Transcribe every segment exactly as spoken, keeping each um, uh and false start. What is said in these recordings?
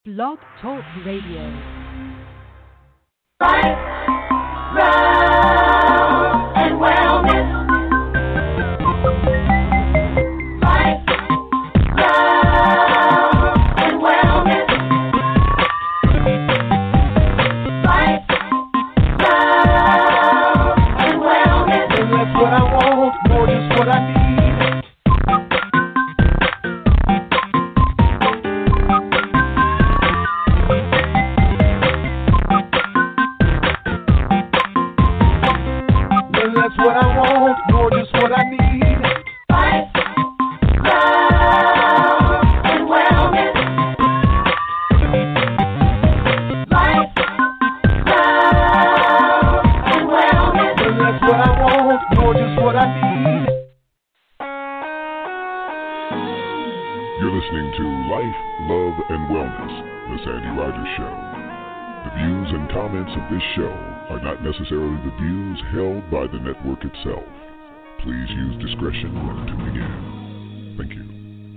Blog Talk Radio. Life, love, and wellness. Life, love, and wellness. Life, love, and wellness. And that's what I want, more just what I need. That's what I want, more just what I need. Life, love, and wellness. Life, love, and wellness. And that's what I want, more just what I need. You're listening to Life, Love, and Wellness, The Sandy Rogers Show. The views and comments of this show are not necessarily the views held by the network itself. Please use discretion when tuning in. Thank you.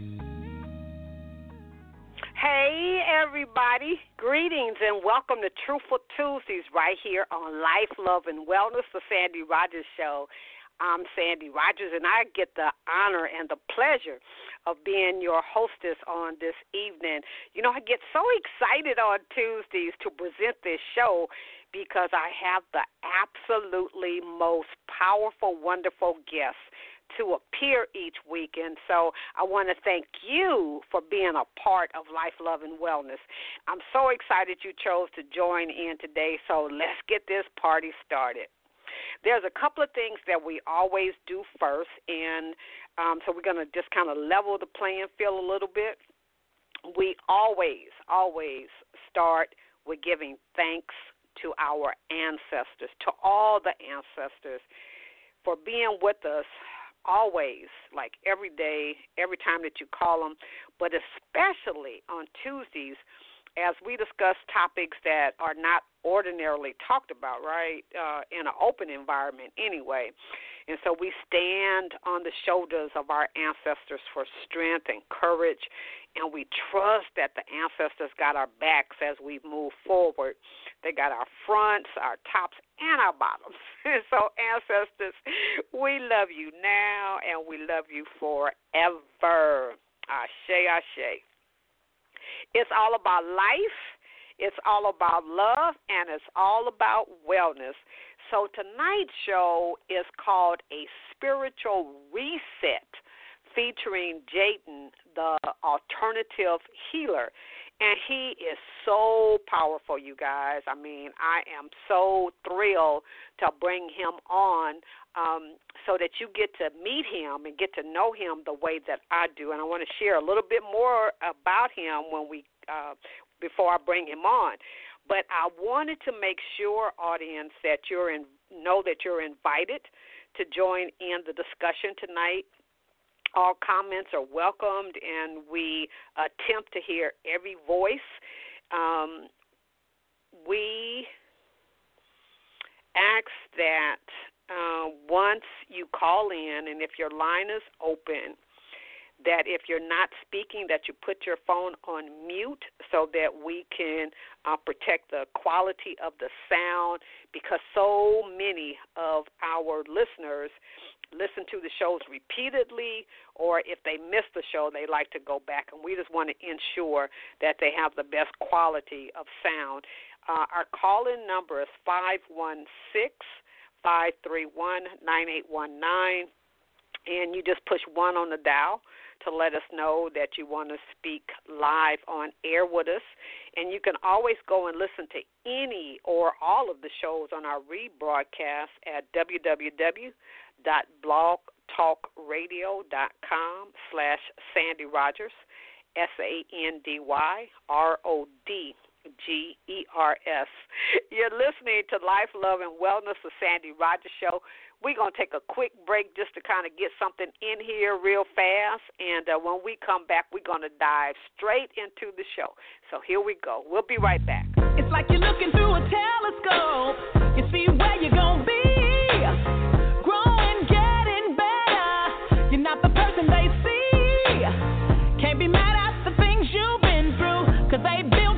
Hey, everybody. Greetings and welcome to Truthful Tuesdays right here on Life, Love, and Wellness, the Sandy Rogers Show. I'm Sandy Rogers, and I get the honor and the pleasure of being your hostess on this evening. You know, I get so excited on Tuesdays to present this show because I have the absolutely most powerful, wonderful guests to appear each week. And so I want to thank you for being a part of Life, Love, and Wellness. I'm so excited you chose to join in today, so let's get this party started. There's a couple of things that we always do first, and um, so we're going to just kind of level the playing field a little bit. We always, always start with giving thanks to our ancestors, to all the ancestors for being with us always, like every day, every time that you call them, but especially on Tuesdays as we discuss topics that are not ordinarily talked about, right, uh, in an open environment anyway. And so we stand on the shoulders of our ancestors for strength and courage, and we trust that the ancestors got our backs as we move forward. They got our fronts, our tops, and our bottoms. And so, ancestors, we love you now, and we love you forever. Ashe, ashe. It's all about life, it's all about love, and it's all about wellness. So tonight's show is called A Spiritual Reset, featuring Jaden, the alternative healer. And he is so powerful, you guys. I mean, I am so thrilled to bring him on um, so that you get to meet him and get to know him the way that I do. And I want to share a little bit more about him when we uh, before I bring him on. But I wanted to make sure, audience, that you're in, know that you're invited to join in the discussion tonight. All comments are welcomed, and we attempt to hear every voice. Um, we ask that uh, once you call in, and if your line is open, that if you're not speaking, that you put your phone on mute so that we can uh, protect the quality of the sound, because so many of our listeners listen to the shows repeatedly, or if they miss the show, they like to go back, and we just want to ensure that they have the best quality of sound. Uh, our call-in number is five one six, five three one, nine eight one nine, and you just push one on the dial to let us know that you want to speak live on air with us. And you can always go and listen to any or all of the shows on our rebroadcast at www dot blog talk radio dot com slash Sandy Rogers, S A N D Y R O D G E R S. You're listening to Life, Love, and Wellness, the Sandy Rogers Show. We're going to take a quick break just to kind of get something in here real fast, and uh, when we come back, we're going to dive straight into the show. So here we go. We'll be right back. It's like you're looking through a telescope. You see where you're going to be. Growing, getting better. You're not the person they see. Can't be mad at the things you've been through, because they built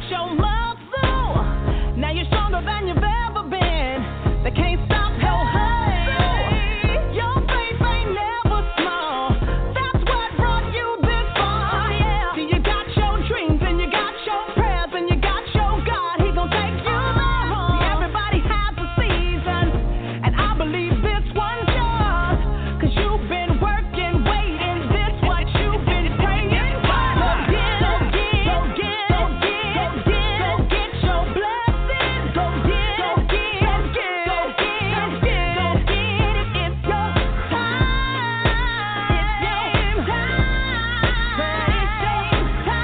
your muscle. Now you're stronger than you've ever been. They can't stop your hustle. Your faith ain't never small. That's what brought you this far. Yeah. See, you got your dreams and you got your prayers and you got your God. He gon' take you there. See, everybody has a season, and I believe this one's yours. 'Cause you've been working, waiting. This what you've been praying for. Go get, go get, go get, go get, go get, go get your blessing. Go get, go get, go get, go get, go get, go get it. It's your time. It's your time. It's your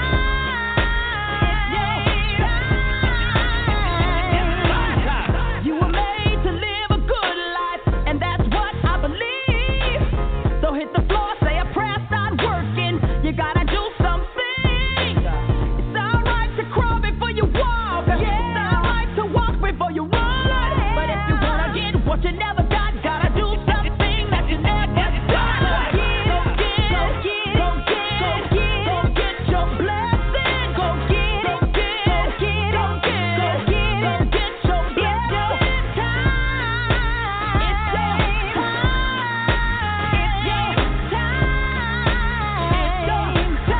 time. It's your time. You were made to live a good life, and that's what I believe. So hit the floor, say a prayer, start working. You gotta do something. It's alright to crawl before you walk. It's alright to walk before you run. But if you wanna get what you never got, gotta do something that you never done. Go get, go get, go get, go get, go get your blessing. Go get, go get, go get, go get, go get, go get your blessing. It's time. It's your time. It's your time. It's your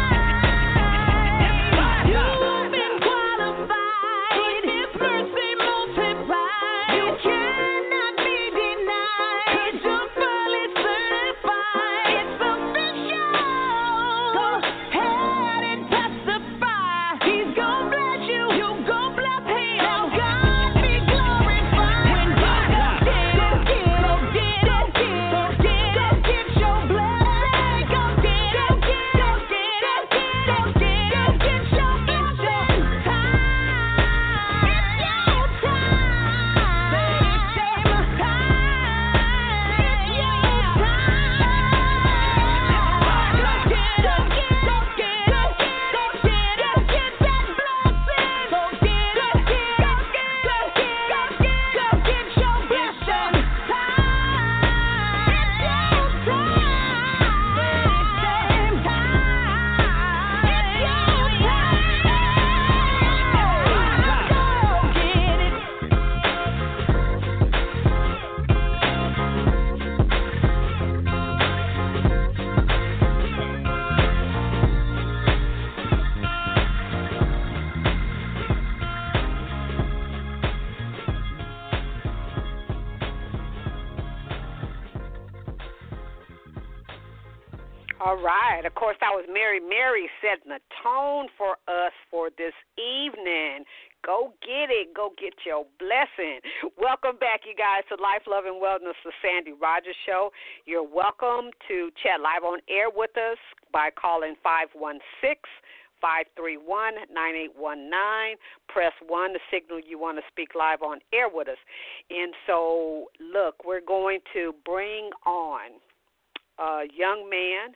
time. You've been qualified. His mercy multiplied. You cannot be denied. 'Cause you're fully certified. It's official. Go ahead and testify. He's gon' bless you. You gon' bless him. Now God be glorified. When you go get, go get, go get, go get, go get, go get your blessing. Go get, go get, go get, go get, go get, go get your blessing. It's time. It's your time. Say it's your time. It's your time. Go get, go get, go get, go get, go get, go get that blessing. Go get, go get, go get, go get, go get, go get your blessing. Time. It's your time. It's your time. It's your time. Go get it. All right. Of course, that was Mary Mary setting the tone for us for this evening. Go get it. Go get your blessing. Welcome back, you guys, to Life, Love, and Wellness, the Sandy Rogers Show. You're welcome to chat live on air with us by calling five one six, five three one, nine eight one nine. Press one to signal you want to speak live on air with us. And so, look, we're going to bring on a young man.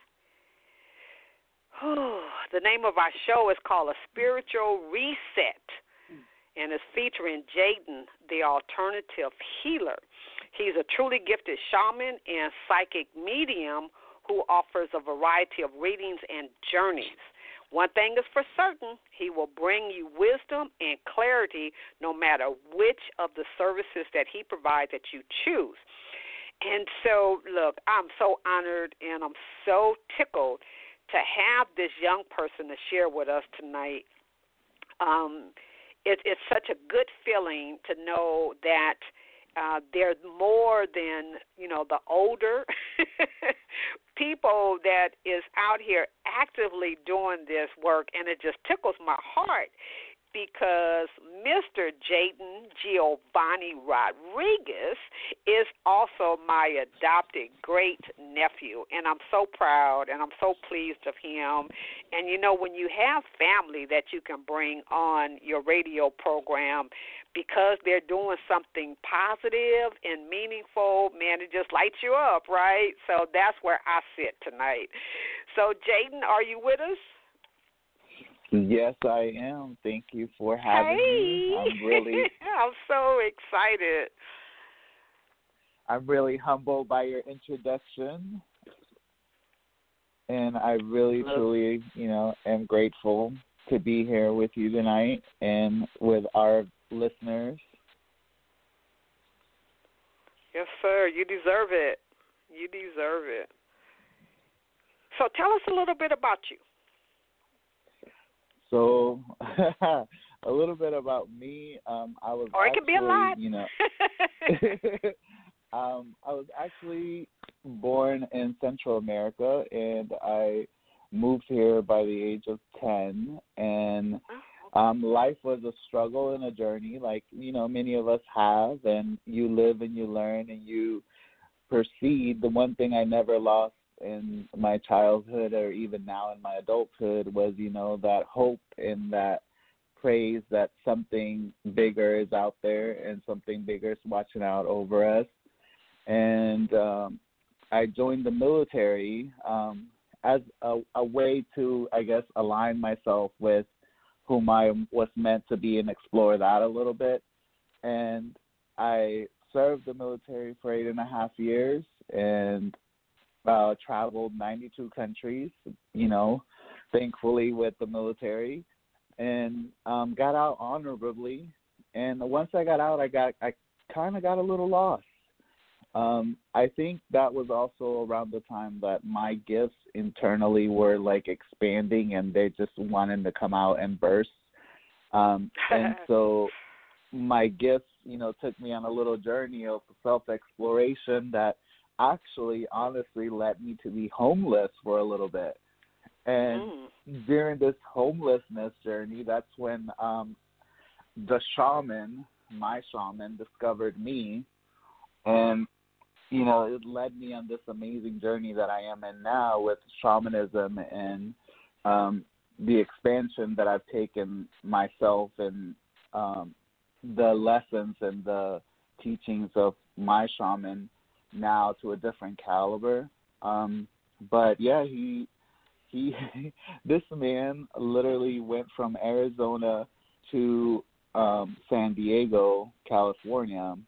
The name of our show is called A Spiritual Reset, and it's featuring Jaden, the Alternative Healer. He's a truly gifted shaman and psychic medium who offers a variety of readings and journeys. One thing is for certain, he will bring you wisdom and clarity no matter which of the services that he provides that you choose. And so, look, I'm so honored and I'm so tickled to have this young person to share with us tonight. Um, it, it's such a good feeling to know that uh, there's more than, you know, the older people that is out here actively doing this work, and it just tickles my heart because Mister Jaden Giovanni Rodriguez is also my adopted great-nephew, and I'm so proud and I'm so pleased of him. And, you know, when you have family that you can bring on your radio program because they're doing something positive and meaningful, man, it just lights you up, right? So that's where I sit tonight. So, Jaden, are you with us? Yes, I am. Thank you for having hey. me. I'm really I'm so excited. I'm really humbled by your introduction. And I really, truly, you know, am grateful to be here with you tonight and with our listeners. Yes, sir. You deserve it. You deserve it. So tell us a little bit about you. So a little bit about me. Um, I was or it actually, can be a lot. you know, um, I was actually born in Central America, and I moved here by the age of ten. And um, life was a struggle and a journey, like, you know, many of us have. And you live and you learn and you proceed. The one thing I never lost in my childhood or even now in my adulthood was, you know, that hope and that praise that something bigger is out there and something bigger is watching out over us. And um, I joined the military um, as a, a way to, I guess, align myself with whom I was meant to be and explore that a little bit. And I served the military for eight and a half years and uh, traveled ninety-two countries, you know, thankfully with the military, and um, got out honorably. And once I got out, I got I kind of got a little lost. Um, I think that was also around the time that my gifts internally were like expanding and they just wanted to come out and burst. Um, and so my gifts, you know, took me on a little journey of self-exploration that actually honestly led me to be homeless for a little bit. And mm. during this homelessness journey, that's when um, the shaman, my shaman, discovered me. And, you know, it led me on this amazing journey that I am in now with shamanism and um, the expansion that I've taken myself and um, the lessons and the teachings of my shaman now to a different caliber. Um, but, yeah, he, he, this man literally went from Arizona to um, San Diego, California,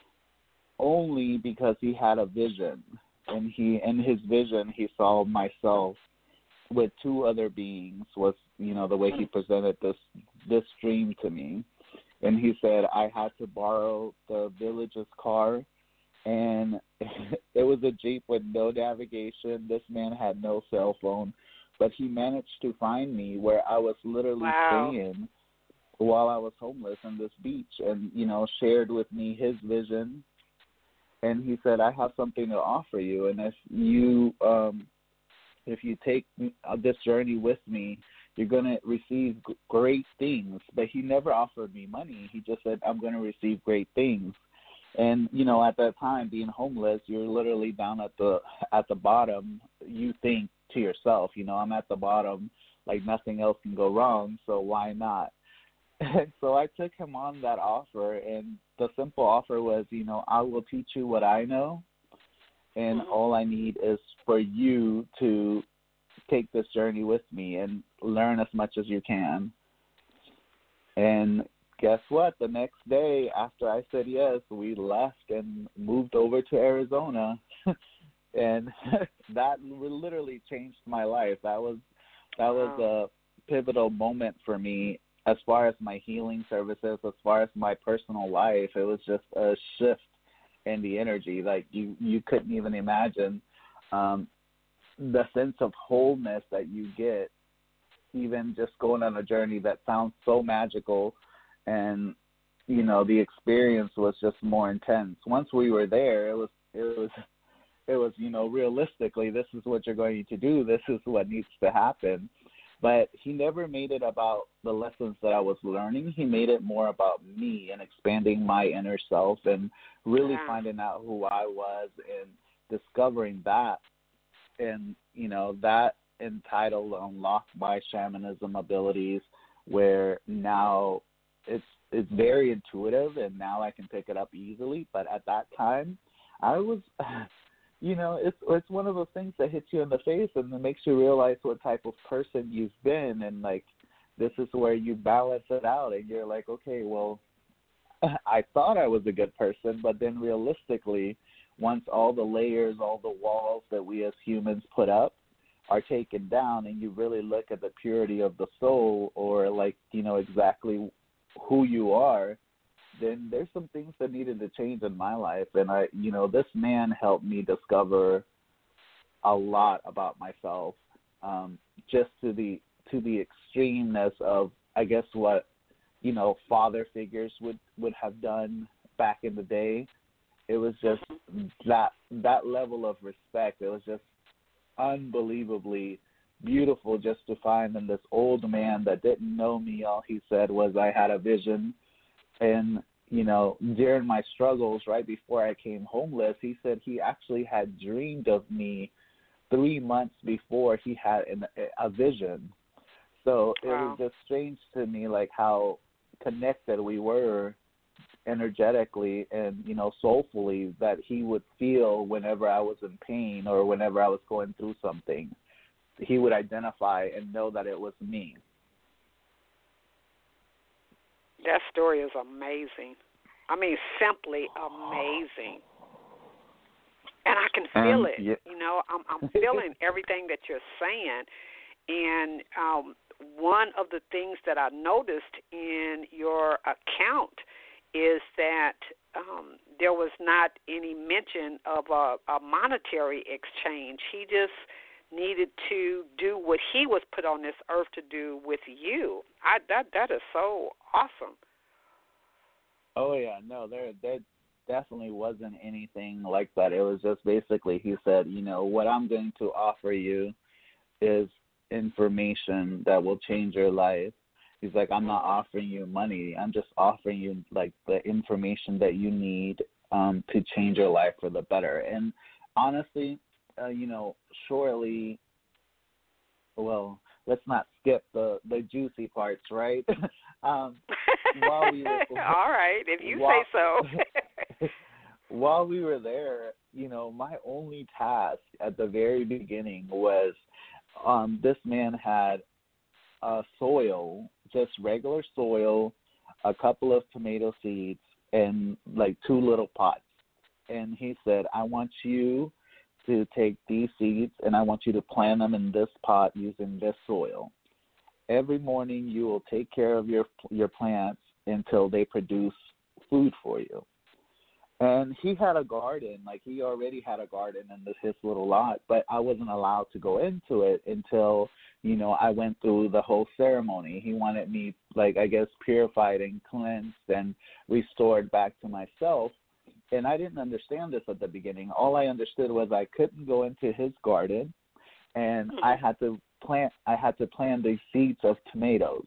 only because he had a vision. And he, in his vision, he saw myself with two other beings was, you know, the way he presented this, this dream to me. And he said I had to borrow the village's car, and it was a Jeep with no navigation. This man had no cell phone, but he managed to find me where I was literally wow. staying while I was homeless on this beach, and, you know, shared with me his vision. And he said, I have something to offer you, and if you um, if you take this journey with me, you're going to receive g- great things. But he never offered me money. He just said, I'm going to receive great things. And, you know, at that time, being homeless, you're literally down at the at the bottom. You think to yourself, you know, I'm at the bottom, like nothing else can go wrong, so why not? And so I took him on that offer, and the simple offer was, you know, I will teach you what I know, and mm-hmm. all I need is for you to take this journey with me and learn as much as you can. And guess what? The next day after I said yes, we left and moved over to Arizona, and that literally changed my life. That was that was a pivotal moment for me as far as my healing services, as far as my personal life. It was just a shift in the energy like you, you couldn't even imagine. Um, the sense of wholeness that you get, even just going on a journey that sounds so magical, and, you know, the experience was just more intense. Once we were there, it was, it was, it was, you know, realistically, this is what you're going to do. This is what needs to happen. But he never made it about the lessons that I was learning. He made it more about me and expanding my inner self and really yeah. finding out who I was and discovering that. And, you know, that entitled Unlock My Shamanism Abilities, where now it's it's very intuitive and now I can pick it up easily. But at that time, I was... You know, it's it's one of those things that hits you in the face and it makes you realize what type of person you've been, and, like, this is where you balance it out and you're like, okay, well, I thought I was a good person, but then realistically, once all the layers, all the walls that we as humans put up, are taken down and you really look at the purity of the soul, or like, you know, exactly who you are, then there's some things that needed to change in my life. And I, you know, this man helped me discover a lot about myself, um, just to the, to the extremeness of, I guess, what, you know, father figures would, would have done back in the day. It was just that, that level of respect. It was just unbelievably beautiful just to find in this old man that didn't know me. All he said was I had a vision. And, you know, during my struggles right before I came homeless, he said he actually had dreamed of me three months before he had an, a vision. So it wow. was just strange to me, like, how connected we were energetically and, you know, soulfully, that he would feel whenever I was in pain or whenever I was going through something. He would identify and know that it was me. That story is amazing. I mean, simply amazing. And I can feel um, it. Yeah. You know, I'm, I'm feeling everything that you're saying. And um, one of the things that I noticed in your account is that um, there was not any mention of a, a monetary exchange. He just needed to do what he was put on this earth to do with you. I, that that is so awesome. Oh, yeah, no, there there definitely wasn't anything like that. It was just basically, he said, you know, what I'm going to offer you is information that will change your life. He's like, I'm not offering you money. I'm just offering you, like, the information that you need um, to change your life for the better. And honestly, uh, you know, surely, well, let's not skip the, the juicy parts, right? um, while we were, All right, if you while, say so. While we were there, you know, my only task at the very beginning was um, this man had uh, soil, just regular soil, a couple of tomato seeds, and like two little pots. And he said, I want you to take these seeds and I want you to plant them in this pot using this soil. Every morning you will take care of your your plants until they produce food for you. And he had a garden, like he already had a garden in this, his little lot, but I wasn't allowed to go into it until, you know, I went through the whole ceremony. He wanted me, like, I guess, purified and cleansed and restored back to myself. And I didn't understand this at the beginning. All I understood was I couldn't go into his garden, and mm-hmm. I had to plant, I had to plant the seeds of tomatoes.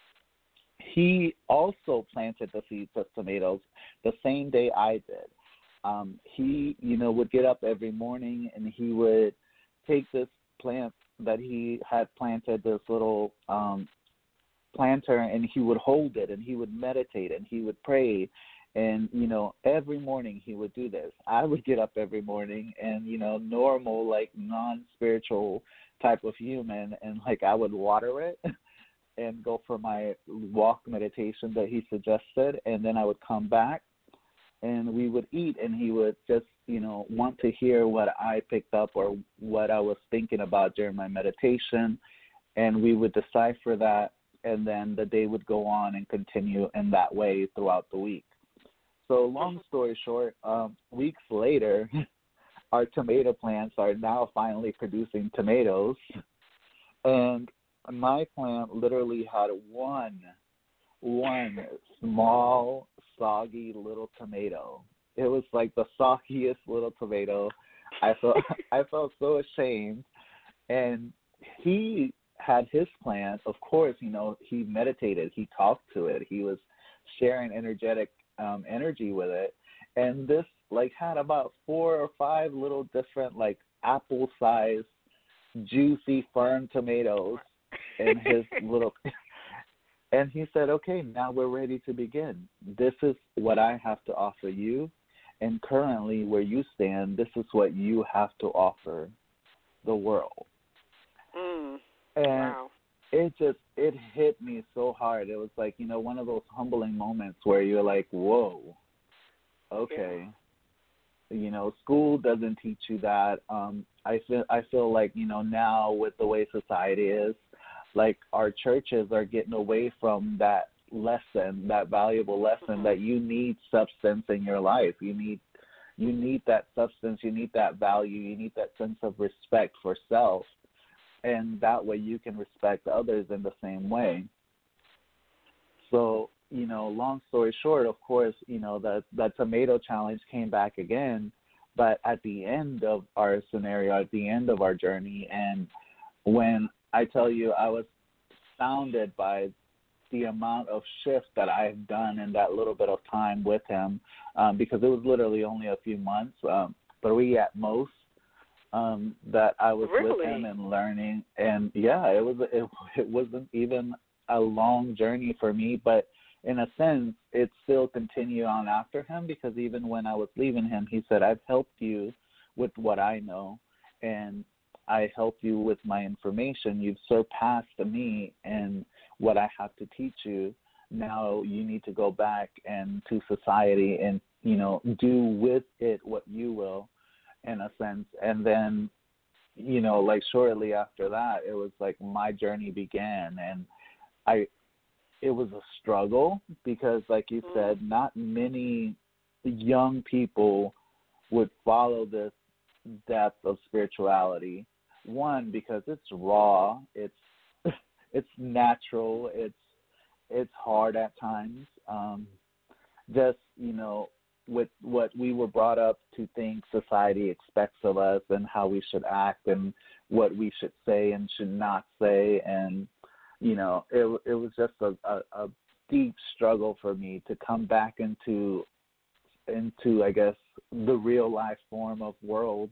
He also planted the seeds of tomatoes the same day I did. Um, he, you know, would get up every morning and he would take this plant that he had planted, this little um, planter, and he would hold it and he would meditate and he would pray. And, you know, every morning he would do this. I would get up every morning and, you know, normal, like non-spiritual type of human, and, like, I would water it and go for my walk meditation that he suggested, and then I would come back and we would eat, and he would just, you know, want to hear what I picked up or what I was thinking about during my meditation, and we would decipher that, and then the day would go on and continue in that way throughout the week. So long story short, um, weeks later, our tomato plants are now finally producing tomatoes, and my plant literally had one, one small, soggy little tomato. It was like the soggiest little tomato. I felt, I felt so ashamed. And he had his plant. Of course, you know, he meditated. He talked to it. He was sharing energetic um, energy with it. And this, like, had about four or five little different, like, apple-sized, juicy, firm tomatoes in his little, and he said, okay, now we're ready to begin. This is what I have to offer you, and currently where you stand, this is what you have to offer the world. Mm. And wow. it just, it hit me so hard. It was like, you know, one of those humbling moments where you're like, whoa, okay. Yeah. You know, school doesn't teach you that. Um, I feel I feel like, you know, now with the way society is, like our churches are getting away from that lesson, that valuable lesson Mm-hmm. that you need substance in your life. You need you need that substance, you need that value, you need that sense of respect for self. And that way you can respect others in the same way. So, you know, long story short, of course, you know, the, the tomato challenge came back again, but at the end of our scenario, at the end of our journey, and when I tell you I was astounded by the amount of shift that I've done in that little bit of time with him, um, because it was literally only a few months, um, three at most, um, that I was Really? with him and learning. And yeah, it was it, it wasn't even a long journey for me, but in a sense, it still continued on after him, because even when I was leaving him, he said, I've helped you with what I know, and I help you with my information. You've surpassed me and what I have to teach you. Now you need to go back and to society and, you know, do with it what you will, in a sense. And then, you know, like shortly after that, it was like my journey began, and I, it was a struggle because, like you Mm. said, not many young people would follow this depth of spirituality. One, because it's raw, it's it's natural, it's it's hard at times. Um, just, you know, with what we were brought up to think society expects of us and how we should act and what we should say and should not say, and you know, it it was just a, a, a deep struggle for me to come back into into I guess the real life form of world,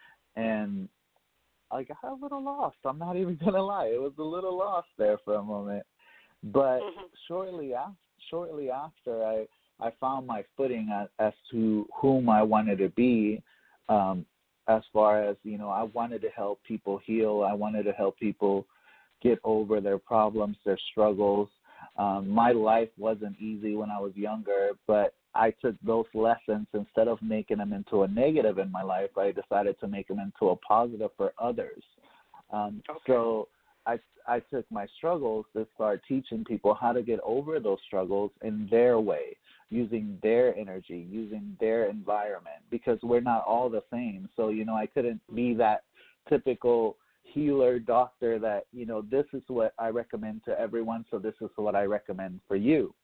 and I got a little lost. I'm not even gonna lie, it was a little lost there for a moment. But Mm-hmm. shortly after, shortly after, I I found my footing as, as to whom I wanted to be. Um, as far as, you know, I wanted to help people heal. I wanted to help people get over their problems, their struggles. Um, my life wasn't easy when I was younger, but I took those lessons, instead of making them into a negative in my life, I decided to make them into a positive for others. Um, Okay. So I, I took my struggles to start teaching people how to get over those struggles in their way, using their energy, using their environment, because we're not all the same. So, you know, I couldn't be that typical healer doctor that, you know, this is what I recommend to everyone, so this is what I recommend for you.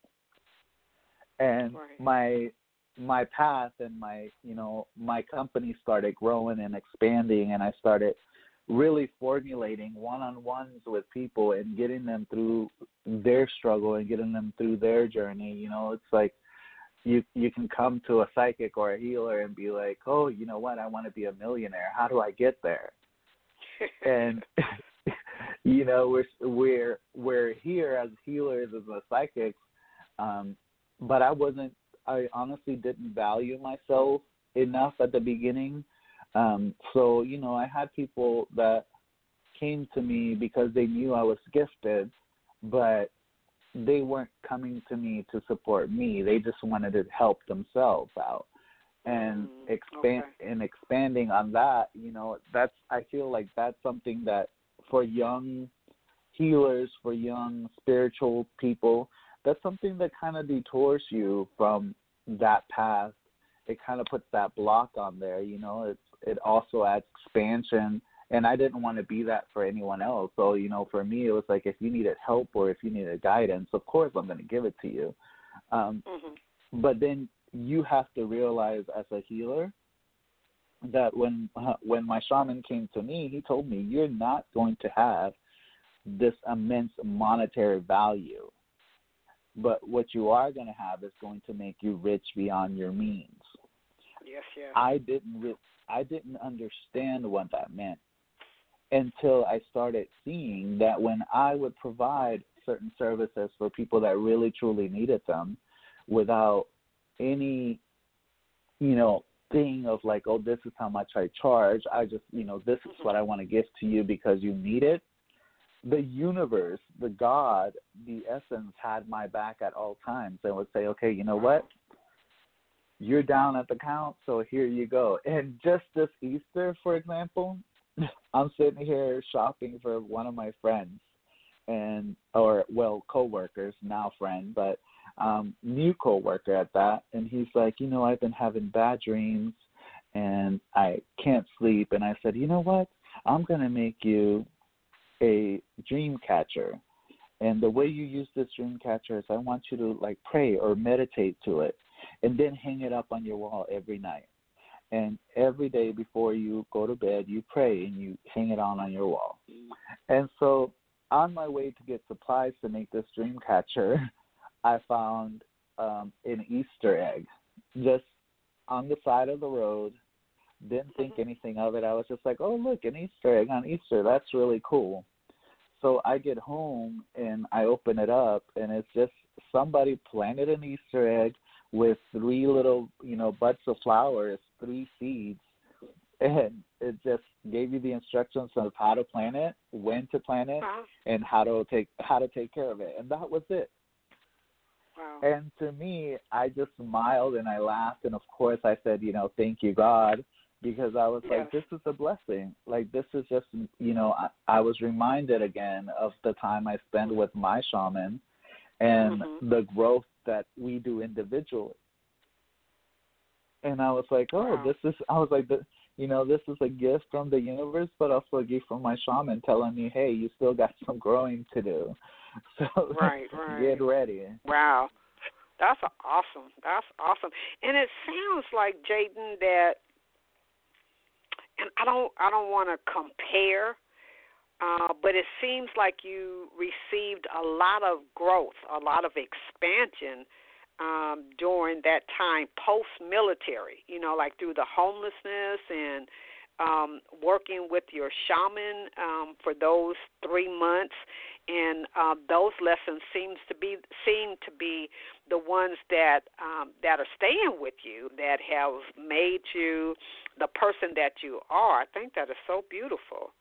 And Right. my my path and my, you know, my company started growing and expanding, and I started really formulating one-on-ones with people and getting them through their struggle and getting them through their journey. You know, it's like you you can come to a psychic or a healer and be like, oh, you know what, I want to be a millionaire. How do I get there? And you know, we're we're we're here as healers, as a psychics, um, but I wasn't. I honestly didn't value myself enough at the beginning. Um, so you know, I had people that came to me because they knew I was gifted, but they weren't coming to me to support me. They just wanted to help themselves out. And Mm, expand okay. and expanding on that, you know, that's I feel like that's something that for young healers, for young spiritual people, that's something that kind of detours you from that path. It kind of puts that block on there, you know. It's it also adds expansion, and I didn't want to be that for anyone else. So, you know, for me, it was like, if you needed help or if you needed guidance, of course I'm going to give it to you. Um, Mm-hmm. but then you have to realize as a healer that when uh, when my shaman came to me, he told me, you're not going to have this immense monetary value, but what you are going to have is going to make you rich beyond your means. Yes, yes. I didn't re- I didn't understand what that meant until I started seeing that when I would provide certain services for people that really truly needed them without any, you know, thing of like, oh, this is how much I charge. I just, you know, this is what I want to give to you because you need it. The universe, the God, the essence had my back at all times and would say, okay, you know what? You're down at the count, so here you go. And just this Easter, for example, I'm sitting here shopping for one of my friends, and or well, coworkers, now friend, but um, new coworker at that. And he's like, you know, I've been having bad dreams, and I can't sleep. And I said, you know what? I'm gonna make you a dream catcher. And the way you use this dream catcher is I want you to like pray or meditate to it, and then hang it up on your wall every night. And every day before you go to bed, you pray and you hang it on on your wall. And so on my way to get supplies to make this dream catcher, I found um, an Easter egg just on the side of the road. Didn't think anything of it. I was just like, oh, look, an Easter egg on Easter. That's really cool. So I get home and I open it up, and it's just somebody planted an Easter egg with three little, you know, buds of flowers, three seeds, and it just gave you the instructions of how to plant it, when to plant it, wow. and how to take how to take care of it, and that was it. Wow. And to me, I just smiled and I laughed, and of course I said, you know, thank you, God, because I was yes. like, this is a blessing. Like, this is just, you know, I, I was reminded again of the time I spent with my shaman and mm-hmm. the growth that we do individually. And I was like, oh, wow. this is, I was like, you know, this is a gift from the universe, but also a gift from my shaman telling me, hey, you still got some growing to do. So right, right. get ready. Wow. That's awesome. That's awesome. And it sounds like, Jaden, that, and I don't, I don't want to compare, Uh, but it seems like you received a lot of growth, a lot of expansion um, during that time post-military, you know, like through the homelessness and um, working with your shaman um, for those three months. And uh, those lessons seems to be seem to be the ones that um, that are staying with you, that have made you the person that you are. I think that is so beautiful.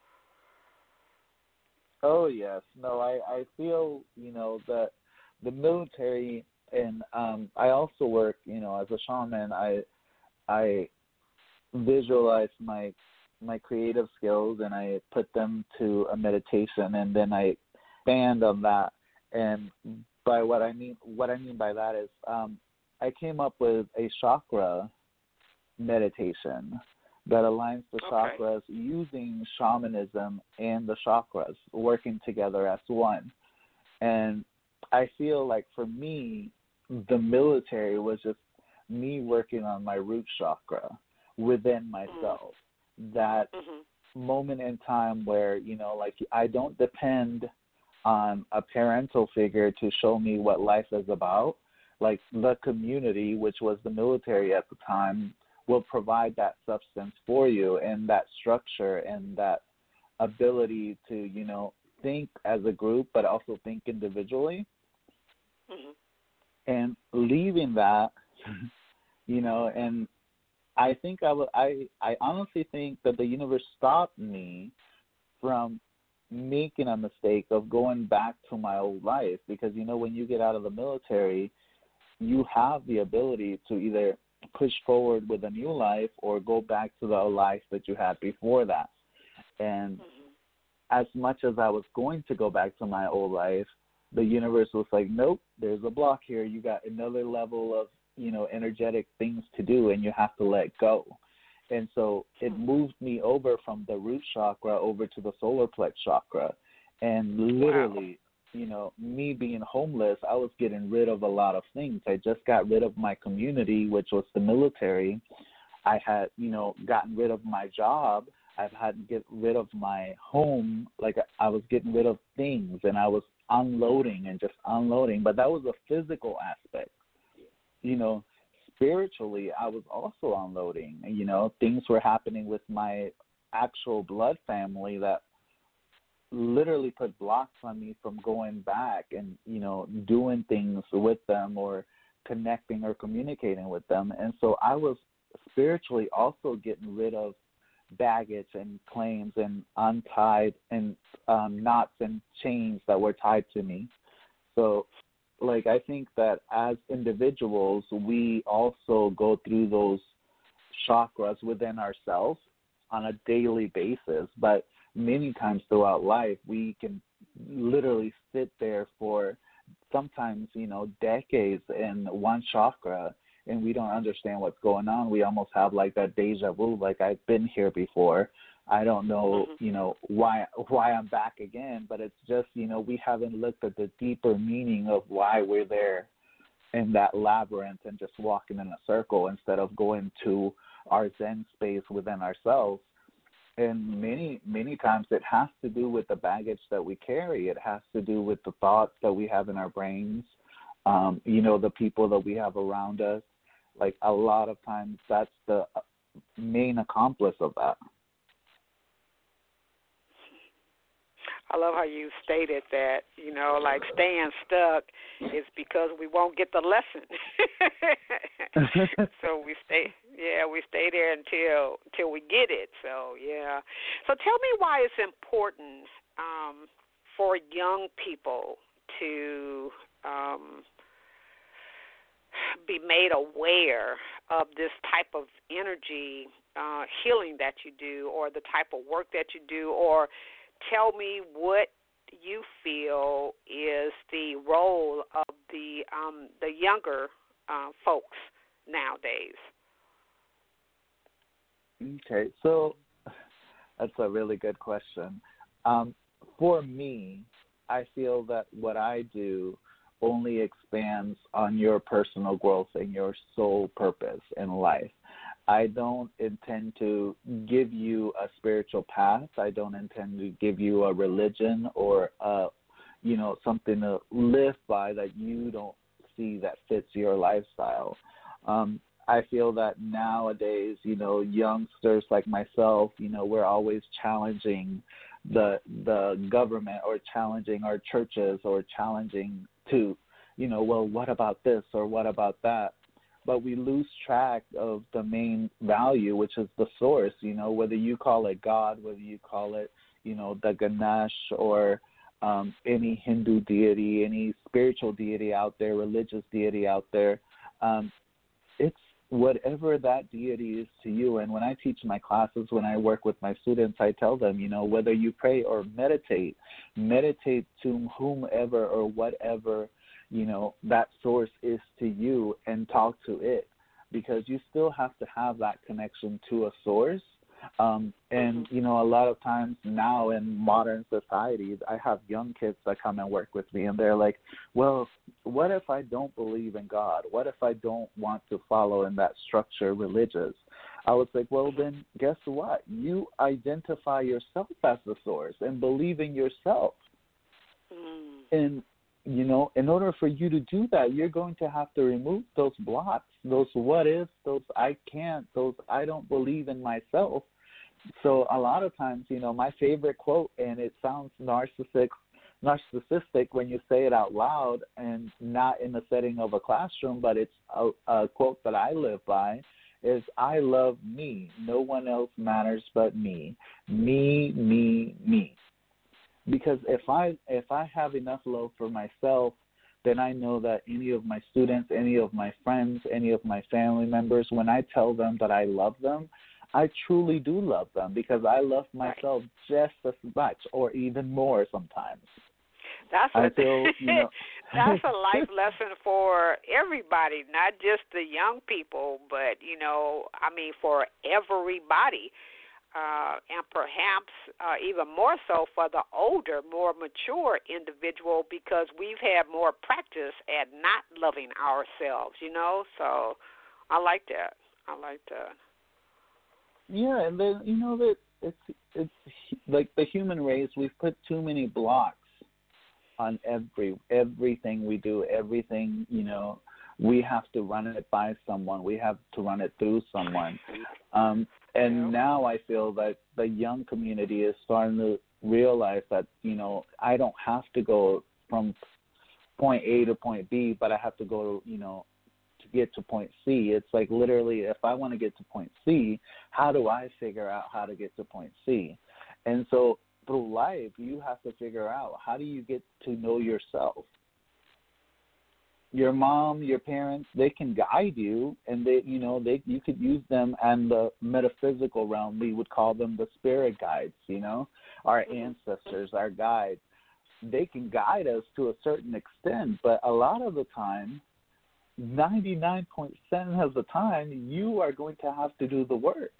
Oh, yes. No, I, I feel, you know, that the military, and um, I also work, you know, as a shaman, I I visualize my my creative skills and I put them to a meditation, and then I expand on that. And by what I mean, what I mean by that is um, I came up with a chakra meditation that aligns the okay. chakras using shamanism and the chakras working together as one. And I feel like for me, the military was just me working on my root chakra within myself. Mm-hmm. That mm-hmm. moment in time where, you know, like I don't depend on a parental figure to show me what life is about. Like the community, which was the military at the time, will provide that substance for you and that structure and that ability to, you know, think as a group but also think individually. Mm-hmm. And leaving that, you know, and I think I, will, I, I honestly think that the universe stopped me from making a mistake of going back to my old life because, you know, when you get out of the military, you have the ability to either push forward with a new life or go back to the life that you had before that. And mm-hmm. as much as I was going to go back to my old life, the universe was like, nope, there's a block here. You got another level of, you know, energetic things to do, and you have to let go. And so it moved me over from the root chakra over to the solar plex chakra. And literally, wow. you know, me being homeless, I was getting rid of a lot of things. I just got rid of my community, which was the military. I had, you know, gotten rid of my job. I've had to get rid of my home. Like I was getting rid of things, and I was unloading and just unloading. But that was a physical aspect. You know, spiritually, I was also unloading. You know, things were happening with my actual blood family that literally put blocks on me from going back and, you know, doing things with them or connecting or communicating with them. And so I was spiritually also getting rid of baggage and claims and untied and um, knots and chains that were tied to me. So, like, I think that as individuals, we also go through those chakras within ourselves on a daily basis, but many times throughout life, we can literally sit there for sometimes, you know, decades in one chakra, and we don't understand what's going on. We almost have like that deja vu, like I've been here before. I don't know, Mm-hmm. you know, why why I'm back again, but it's just, you know, we haven't looked at the deeper meaning of why we're there in that labyrinth and just walking in a circle instead of going to our Zen space within ourselves. And many, many times it has to do with the baggage that we carry. It has to do with the thoughts that we have in our brains, um, you know, the people that we have around us. Like a lot of times that's the main accomplice of that. I love how you stated that, you know, like staying stuck is because we won't get the lesson. So we stay, yeah, we stay there until until we get it. So, yeah. So tell me why it's important um, for young people to um, be made aware of this type of energy uh, healing that you do, or the type of work that you do, or tell me what you feel is the role of the um, the younger uh, folks nowadays. Okay, so that's a really good question. Um, for me, I feel that what I do only expands on your personal growth and your sole purpose in life. I don't intend to give you a spiritual path. I don't intend to give you a religion or, a, you know, something to live by that you don't see that fits your lifestyle. Um, I feel that nowadays, you know, youngsters like myself, you know, we're always challenging the the government or challenging our churches or challenging to, you know, well, what about this or what about that? But we lose track of the main value, which is the source, you know, whether you call it God, whether you call it, you know, the Ganesh or um, any Hindu deity, any spiritual deity out there, religious deity out there. Um, it's whatever that deity is to you. And when I teach my classes, when I work with my students, I tell them, you know, whether you pray or meditate, meditate to whomever or whatever, you know, that source is to you, and talk to it, because you still have to have that connection to a source. Um, and, you know, a lot of times now in modern societies, I have young kids that come and work with me, and they're like, well, what if I don't believe in God? What if I don't want to follow in that structure religious? I was like, well, then guess what? You identify yourself as the source and believe in yourself. Mm. And you know, in order for you to do that, you're going to have to remove those blocks, those what ifs, those I can't, those I don't believe in myself. So a lot of times, you know, my favorite quote, and it sounds narcissistic, narcissistic when you say it out loud and not in the setting of a classroom, but it's a, a quote that I live by, is I love me. No one else matters but me. Me, me, me. Because if I if I have enough love for myself, then I know that any of my students, any of my friends, any of my family members, when I tell them that I love them, I truly do love them, because I love myself just as much or even more sometimes. That's a, I feel, you know, that's a life lesson for everybody, not just the young people, but, you know, I mean, for everybody. Uh, and perhaps uh, even more so for the older, more mature individual, because we've had more practice at not loving ourselves, you know. So I like that. I like that. Yeah, and then, you know, that it's it's like the human race, we've put too many blocks on every everything we do, everything, you know. We have to run it by someone. We have to run it through someone. Um, and now I feel that the young community is starting to realize that, you know, I don't have to go from point A to point B, but I have to go, you know, to get to point C. It's like literally, if I want to get to point C, how do I figure out how to get to point C? And so through life, you have to figure out, how do you get to know yourself? your mom, your parents, they can guide you, and they, you know, they you could use them in the metaphysical realm. We would call them the spirit guides, you know, our ancestors, our guides. They can guide us to a certain extent, but a lot of the time, ninety-nine percent of the time, you are going to have to do the work.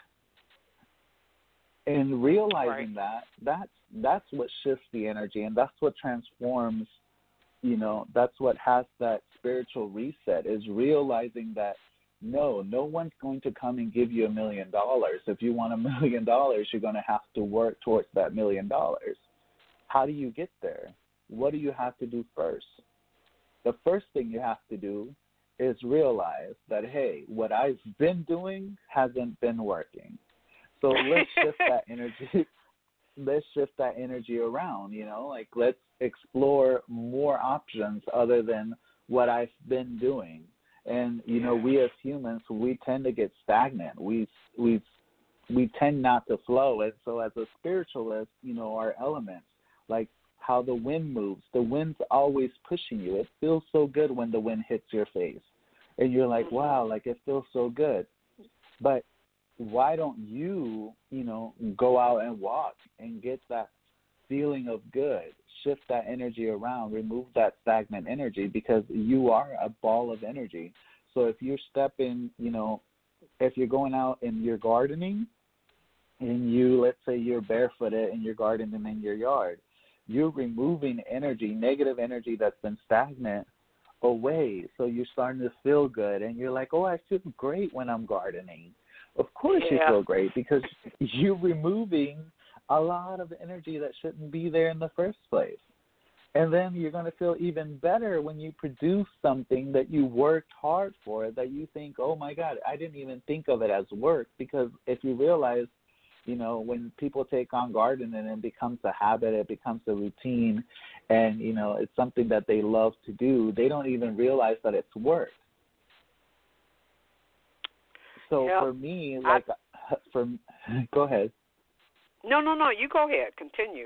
And realizing right. that, that's, that's what shifts the energy, and that's what transforms, you know, that's what has that spiritual reset, is realizing that, no, no one's going to come and give you a million dollars. If you want a million dollars, you're going to have to work towards that million dollars. How do you get there? What do you have to do first? The first thing you have to do is realize that, hey, what I've been doing hasn't been working. So let's shift that energy. Let's shift that energy around, you know, like let's explore more options other than what I've been doing. And, you know, we as humans, we tend to get stagnant. We, we, we tend not to flow. And so as a spiritualist, you know, our elements, like how the wind moves, the wind's always pushing you. It feels so good when the wind hits your face. And you're like, wow, like it feels so good. But why don't you, you know, go out and walk and get that feeling of good, shift that energy around, remove that stagnant energy, because you are a ball of energy. So if you're stepping, you know, if you're going out and you're gardening and you, let's say you're barefooted and you're gardening in your yard, you're removing energy, negative energy that's been stagnant away. So you're starting to feel good and you're like, oh, I feel great when I'm gardening. Of course yeah. you feel great because you're removing a lot of energy that shouldn't be there in the first place. And then you're going to feel even better when you produce something that you worked hard for, that you think, oh, my God, I didn't even think of it as work. Because if you realize, you know, when people take on gardening and it becomes a habit, it becomes a routine, and, you know, it's something that they love to do, they don't even realize that it's work. So yep. for me, like, I, for go ahead. No, no, no. You go ahead. Continue.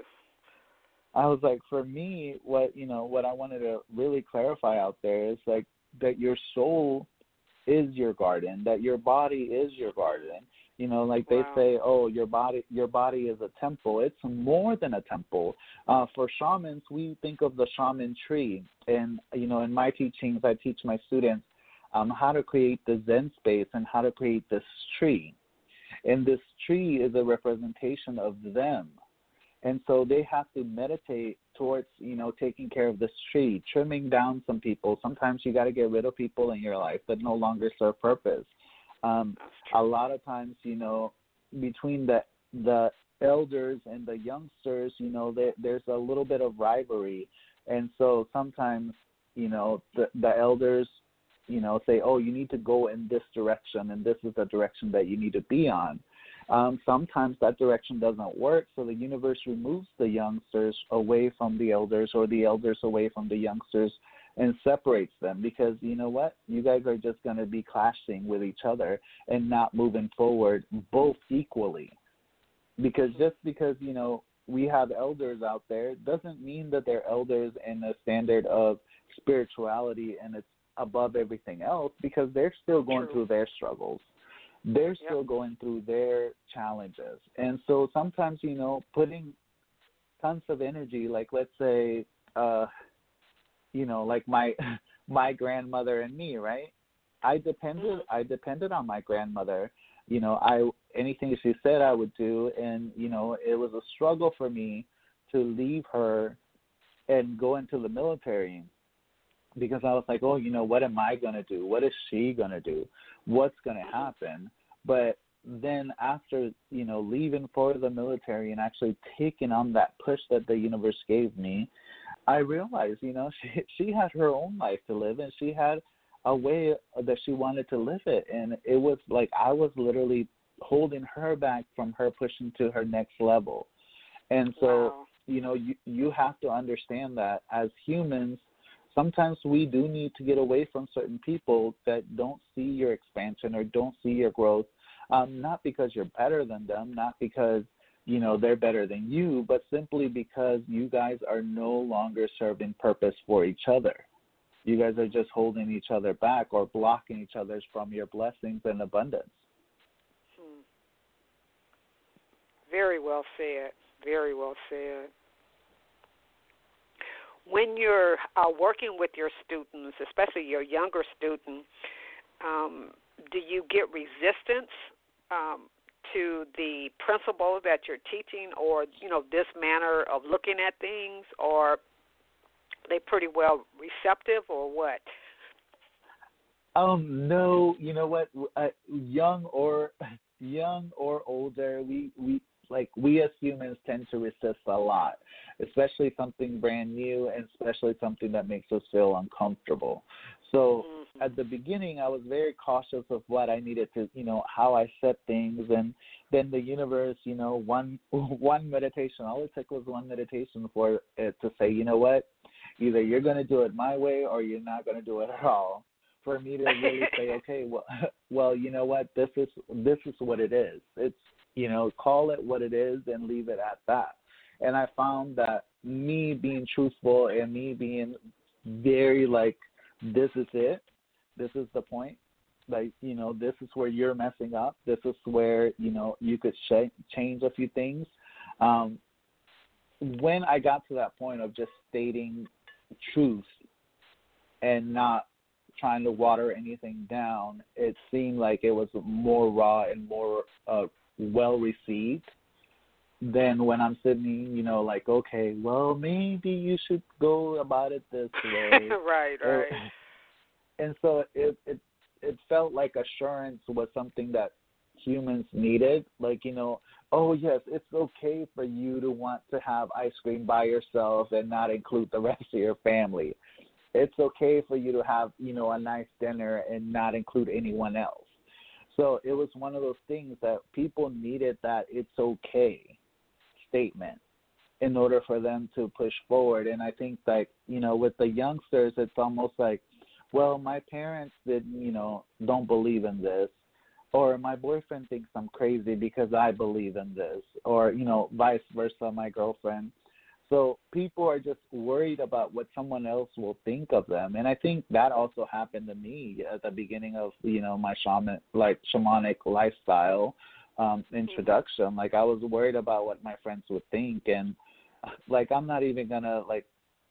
I was like, for me, what you know, what I wanted to really clarify out there is like that your soul is your garden, that your body is your garden. You know, like they wow. say, oh, your body, your body is a temple. It's more than a temple. Uh, for shamans, we think of the shaman tree, and you know, in my teachings, I teach my students Um, how to create the Zen space and how to create this tree. And this tree is a representation of them. And so they have to meditate towards, you know, taking care of this tree, trimming down some people. Sometimes you got to get rid of people in your life that no longer serve purpose. Um, a lot of times, you know, between the the elders and the youngsters, you know, there, there's a little bit of rivalry. And so sometimes, you know, the, the elders, you know, say, oh, you need to go in this direction, and this is the direction that you need to be on. Um, sometimes that direction doesn't work, so the universe removes the youngsters away from the elders or the elders away from the youngsters and separates them because, you know what, you guys are just going to be clashing with each other and not moving forward both equally. Because just because, you know, we have elders out there doesn't mean that they're elders in the standard of spirituality and it's above everything else, because they're still going True. Through their struggles. They're still yep. going through their challenges. And so sometimes, you know, putting tons of energy, like let's say, uh, you know, like my my grandmother and me, right? I depended I depended on my grandmother. You know, I anything she said I would do, and, you know, it was a struggle for me to leave her and go into the military. Because I was like, oh, you know, what am I going to do? What is she going to do? What's going to happen? But then after, you know, leaving for the military and actually taking on that push that the universe gave me, I realized, you know, she she had her own life to live, and she had a way that she wanted to live it. And it was like I was literally holding her back from her pushing to her next level. And so, wow. you know, you, you have to understand that as humans, sometimes we do need to get away from certain people that don't see your expansion or don't see your growth, um, not because you're better than them, not because, you know, they're better than you, but simply because you guys are no longer serving purpose for each other. You guys are just holding each other back or blocking each other from your blessings and abundance. Hmm. Very well said. Very well said. When you're uh, working with your students, especially your younger student, um, do you get resistance um, to the principle that you're teaching, or you know this manner of looking at things, or are they pretty well receptive, or what? Um, no, you know what? Uh, young or young or older, we we like we as humans tend to resist a lot, especially something brand new, and especially something that makes us feel uncomfortable. So mm-hmm. at the beginning, I was very cautious of what I needed to, you know, how I said things, and then the universe, you know, one one meditation, all it took was one meditation for it to say, you know what, either you're going to do it my way or you're not going to do it at all. For me to really say, okay, well, well, you know what, this is this is what it is. It's, you know, call it what it is and leave it at that. And I found that me being truthful and me being very like, this is it, this is the point, like, you know, this is where you're messing up, this is where, you know, you could sh- change a few things. Um, when I got to that point of just stating truth and not trying to water anything down, it seemed like it was more raw and more uh, well received than when I'm sitting, you know, like, okay, well, maybe you should go about it this way. right, right. And so it, it it felt like assurance was something that humans needed. Like, you know, oh, yes, it's okay for you to want to have ice cream by yourself and not include the rest of your family. It's okay for you to have, you know, a nice dinner and not include anyone else. So it was one of those things that people needed, that it's okay statement in order for them to push forward. And I think, like, you know, with the youngsters, it's almost like, well, my parents didn't, you know, don't believe in this, or my boyfriend thinks I'm crazy because I believe in this, or, you know, vice versa, my girlfriend. So people are just worried about what someone else will think of them. And I think that also happened to me at the beginning of, you know, my shaman, like shamanic lifestyle um, introduction. Like, I was worried about what my friends would think. And, like, I'm not even going to, like,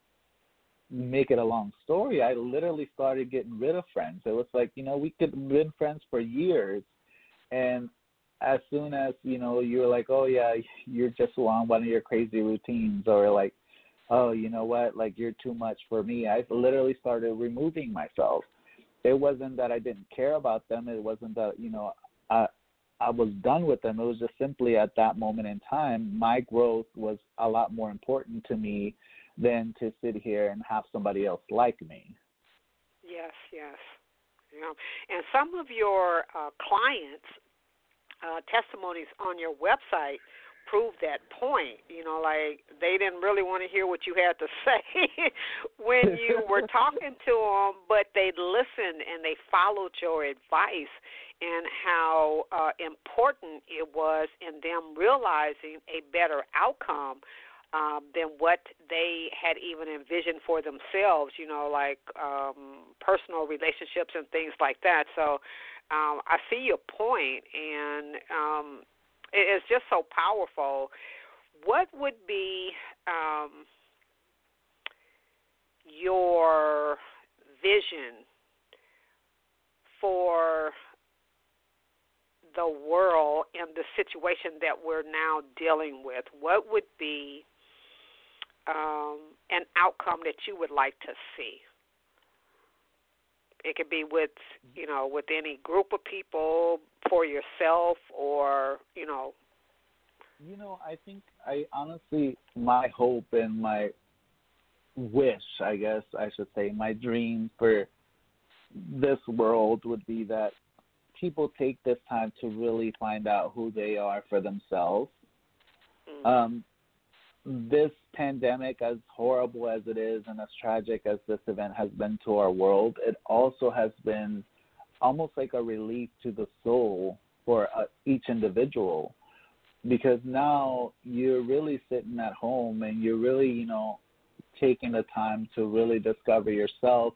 make it a long story. I literally started getting rid of friends. It was like, you know, we could have been friends for years. And as soon as, you know, you're like, oh, yeah, you're just on one of your crazy routines, or like, oh, you know what, like, you're too much for me, I literally started removing myself. It wasn't that I didn't care about them. It wasn't that, you know, I, I was done with them. It was just simply at that moment in time, my growth was a lot more important to me than to sit here and have somebody else like me. Yes, yes. Yeah. And some of your uh, clients, Uh, testimonies on your website prove that point. You know, like, they didn't really want to hear what you had to say when you were talking to them, but they listened and they followed your advice, and how uh, important it was in them realizing a better outcome um, than what they had even envisioned for themselves, you know, like um, personal relationships and things like that. So Um, I see your point, and um, it, it's just so powerful. What would be um, your vision for the world and the situation that we're now dealing with? What would be um, an outcome that you would like to see? It could be with, you know, with any group of people, for yourself, or, you know. You know, I think I honestly, my hope and my wish, I guess I should say, my dream for this world would be that people take this time to really find out who they are for themselves. Mm-hmm. Um, this pandemic, as horrible as it is and as tragic as this event has been to our world, it also has been almost like a relief to the soul for uh, each individual, because now you're really sitting at home and you're really, you know, taking the time to really discover yourself,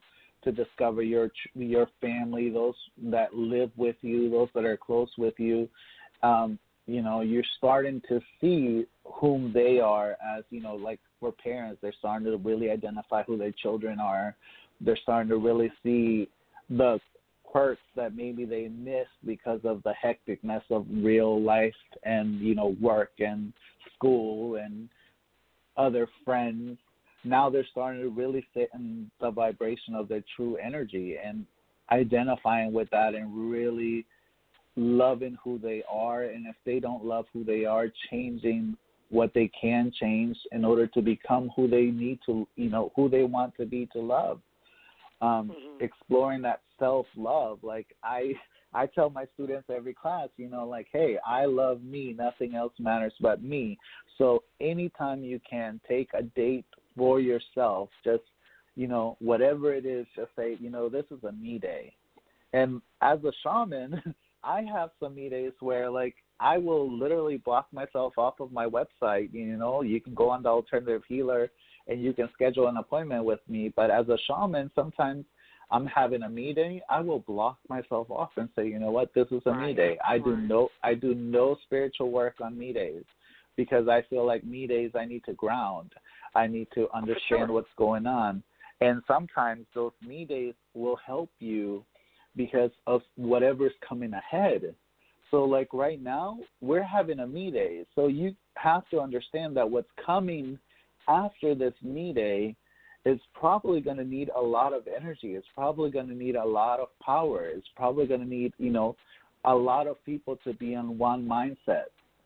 to discover your your family, those that live with you, those that are close with you. Um, you know, you're starting to see whom they are as, you know, like for parents, they're starting to really identify who their children are. They're starting to really see the quirks that maybe they missed because of the hecticness of real life and, you know, work and school and other friends. Now they're starting to really sit in the vibration of their true energy and identifying with that and really loving who they are. And if they don't love who they are, changing what they can change in order to become who they need to, you know, who they want to be to love. Um, mm-hmm. Exploring that self-love. Like I, I tell my students every class, you know, like, hey, I love me. Nothing else matters but me. So anytime you can take a date for yourself, just, you know, whatever it is, just say, you know, this is a me day. And as a shaman, I have some me days where, like, I will literally block myself off of my website. You know, you can go on the Alternative Healer and you can schedule an appointment with me. But as a shaman, sometimes I'm having a me day. I will block myself off and say, you know what, this is a right. me day. I do no, I do no spiritual work on me days because I feel like me days I need to ground. I need to understand sure. what's going on. And sometimes those me days will help you because of whatever's coming ahead. So, like, right now, we're having a me day. So you have to understand that what's coming after this me day is probably going to need a lot of energy. It's probably going to need a lot of power. It's probably going to need, you know, a lot of people to be on one mindset.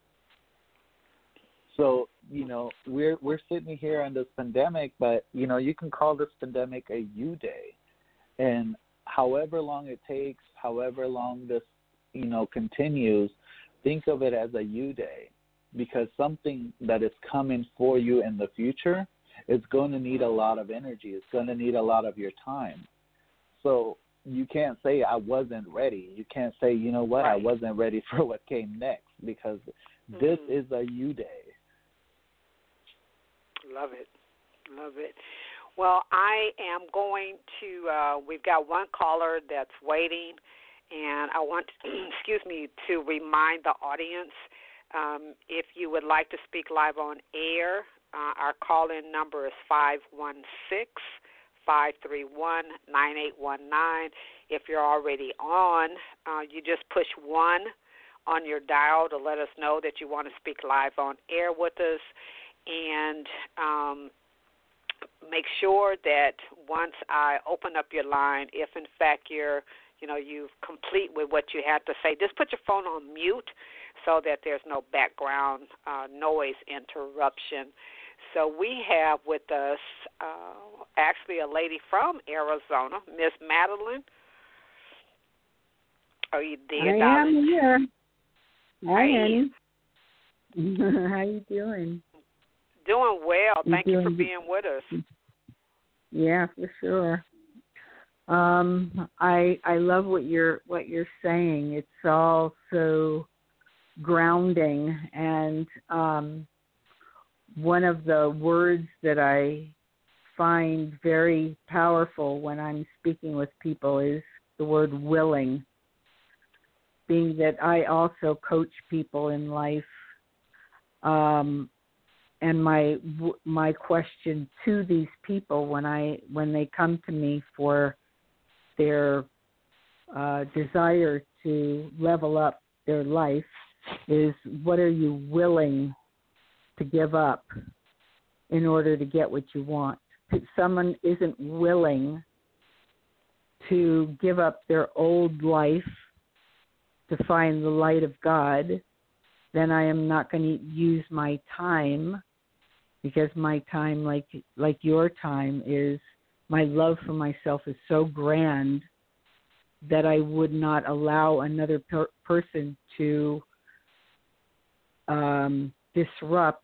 So, you know, we're we're sitting here in this pandemic, but, you know, you can call this pandemic a you day. And however long it takes, however long this, you know, continues, think of it as a you day, because something that is coming for you in the future is going to need a lot of energy. It's going to need a lot of your time. So you can't say I wasn't ready. You can't say, you know what, right. I wasn't ready for what came next, because mm-hmm. this is a you day. Love it. Love it. Well, I am going to, uh, we've got one caller that's waiting, and I want, excuse me, to remind the audience, um, if you would like to speak live on air, uh, our call-in number is five one six, five three one, nine eight one nine. If you're already on, uh, you just push one on your dial to let us know that you want to speak live on air with us. And um, make sure that once I open up your line, if in fact you're, you know, you've complete with what you had to say, just put your phone on mute so that there's no background uh, noise interruption. So we have with us uh, actually a lady from Arizona, Miss Madeline. Are you there, I darling? am here. I Hey. am. How you doing? Doing well. Thank you you for being with us. Yeah, for sure. Um, I I love what you're what you're saying. It's all so grounding, and um, one of the words that I find very powerful when I'm speaking with people is the word willing. Being that I also coach people in life. Um, And my my question to these people when I when they come to me for their uh, desire to level up their life is, what are you willing to give up in order to get what you want? If someone isn't willing to give up their old life to find the light of God, then I am not going to use my time. Because my time, like like your time, is, my love for myself is so grand that I would not allow another per- person to um, disrupt